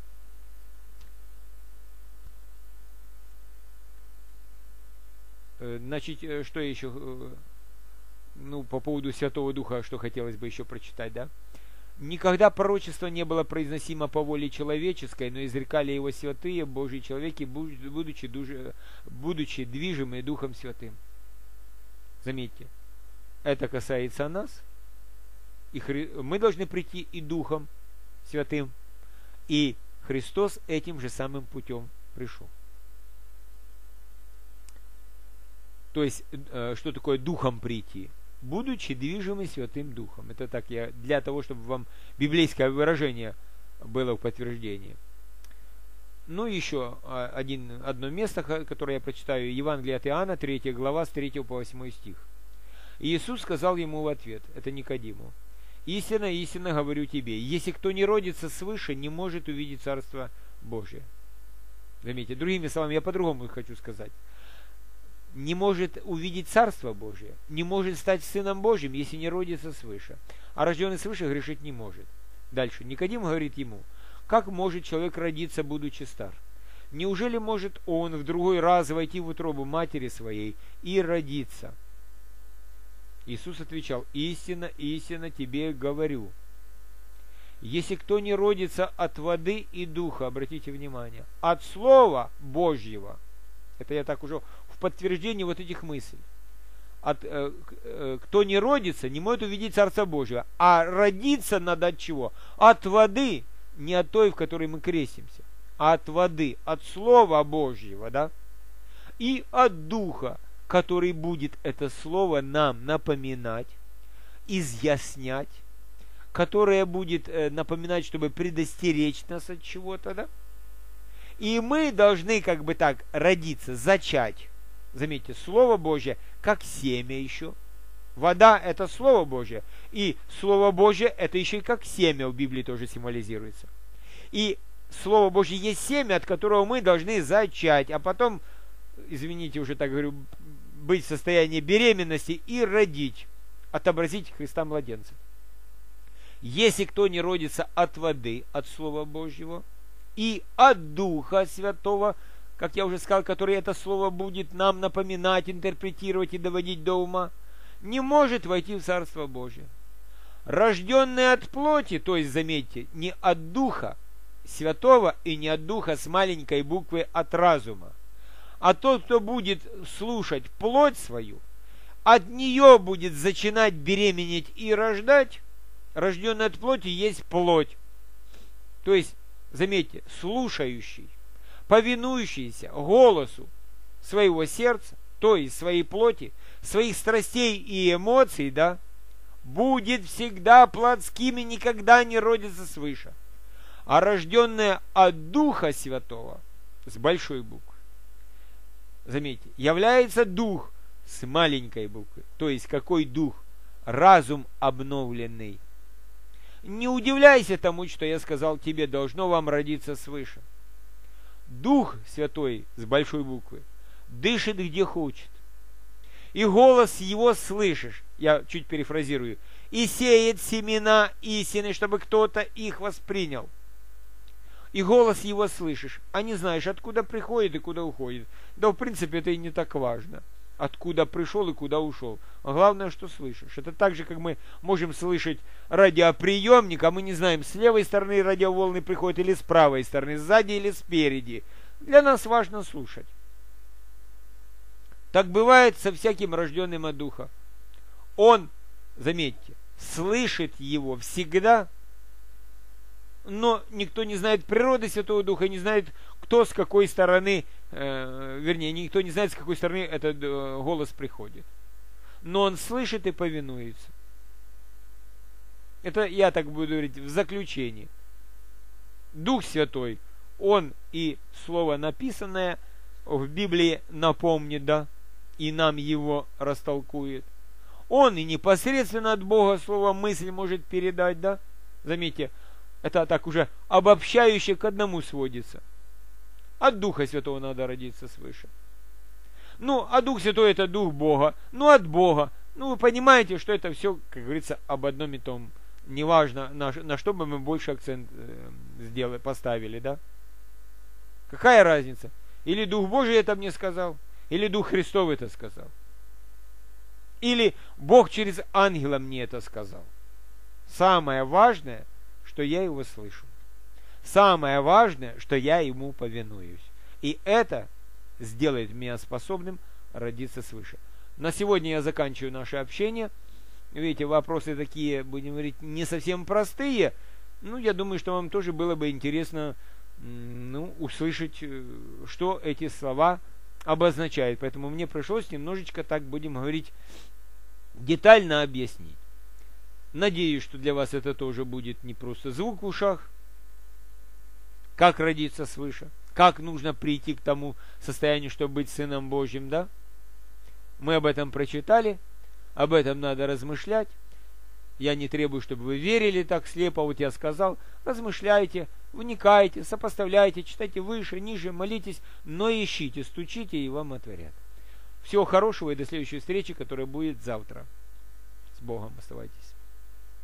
Значит, что еще, ну, по поводу Святого Духа, что хотелось бы еще прочитать, да? Никогда пророчество не было произносимо по воле человеческой, но изрекали его святые Божьи человеки, будучи, будучи движимы Духом Святым. Заметьте, это касается нас, и Хри... мы должны прийти и Духом Святым, и Христос этим же самым путем пришел. То есть, что такое Духом прийти? Будучи движимы Святым Духом. Это так я, для того, чтобы вам библейское выражение было в подтверждении. Ну, еще один, одно место, которое я прочитаю, Евангелие от Иоанна, третья глава, с третьего по восьмой стих. И Иисус сказал ему в ответ, это Никодиму: «Истинно, истинно говорю тебе, если кто не родится свыше, не может увидеть Царство Божие». Заметьте, другими словами, я по-другому хочу сказать. Не может увидеть Царство Божие, не может стать Сыном Божьим, если не родится свыше. А рожденный свыше грешить не может. Дальше. Никодим говорит ему: как может человек родиться, будучи стар? Неужели может он в другой раз войти в утробу матери своей и родиться? Иисус отвечал: истинно, истинно тебе говорю. Если кто не родится от воды и духа, обратите внимание, от Слова Божьего, это я так уже в подтверждение вот этих мыслей. От, э, э, кто не родится, не может увидеть Царство Божие. А родиться надо от чего? От воды, не от той, в которой мы крестимся, а от воды, от Слова Божьего, да? И от Духа, который будет это Слово нам напоминать, изъяснять, которое будет э, напоминать, чтобы предостеречь нас от чего-то, да? И мы должны как бы так родиться, зачать. Заметьте, Слово Божье как семя еще. Вода – это Слово Божье. И Слово Божье – это еще и как семя в Библии тоже символизируется. И Слово Божье есть семя, от которого мы должны зачать. А потом, извините, уже так говорю, быть в состоянии беременности и родить. Отобразить Христа младенца. Если кто не родится от воды, от Слова Божьего, и от Духа Святого, как я уже сказал, который это слово будет нам напоминать, интерпретировать и доводить до ума, не может войти в Царство Божие. Рожденный от плоти, то есть, заметьте, не от Духа Святого и не от Духа с маленькой буквы от разума, а тот, кто будет слушать плоть свою, от нее будет зачинать, беременеть и рождать. Рожденный от плоти есть плоть. То есть, заметьте, слушающий, повинующийся голосу своего сердца, то есть своей плоти, своих страстей и эмоций, да, будет всегда плотским и никогда не родится свыше. А рожденное от Духа Святого, с большой буквы, заметьте, является Дух с маленькой буквы. То есть какой Дух? Разум обновленный. Не удивляйся тому, что я сказал тебе, должно вам родиться свыше. Дух Святой с большой буквы дышит где хочет. И голос его слышишь, я чуть перефразирую, и сеет семена истины, чтобы кто-то их воспринял. И голос его слышишь, а не знаешь, откуда приходит и куда уходит. Да, в принципе, это и не так важно, откуда пришел и куда ушел. А главное, что слышишь. Это так же, как мы можем слышать радиоприемник, а мы не знаем, с левой стороны радиоволны приходят или с правой стороны, сзади или спереди. Для нас важно слушать. Так бывает со всяким рожденным от Духа. Он, заметьте, слышит его всегда, но никто не знает природы Святого Духа, не знает, кто с какой стороны, э, вернее, никто не знает, с какой стороны этот э, голос приходит. Но он слышит и повинуется. Это я так буду говорить в заключении. Дух Святой, он и слово написанное в Библии напомнит, да, и нам его растолкует. Он и непосредственно от Бога слово мысль может передать, да. Заметьте, это так уже обобщающе к одному сводится. От Духа Святого надо родиться свыше. Ну, а Дух Святой это Дух Бога. Ну, от Бога. Ну, вы понимаете, что это все, как говорится, об одном и том. Неважно, на, на что бы мы больше акцент э, сделали, поставили, да? Какая разница? Или Дух Божий это мне сказал, или Дух Христов это сказал. Или Бог через ангела мне это сказал. Самое важное, что я его слышу. Самое важное, что я ему повинуюсь. И это сделает меня способным родиться свыше. На сегодня я заканчиваю наше общение. Видите, вопросы такие, будем говорить, не совсем простые. Ну, я думаю, что вам тоже было бы интересно, ну, услышать, что эти слова обозначают. Поэтому мне пришлось немножечко, так будем говорить, детально объяснить. Надеюсь, что для вас это тоже будет не просто звук в ушах. Как родиться свыше? Как нужно прийти к тому состоянию, чтобы быть Сыном Божьим, да? Мы об этом прочитали, об этом надо размышлять. Я не требую, чтобы вы верили так слепо, вот я сказал. Размышляйте, вникайте, сопоставляйте, читайте выше, ниже, молитесь, но ищите, стучите, и вам отворят. Всего хорошего и до следующей встречи, которая будет завтра. С Богом оставайтесь.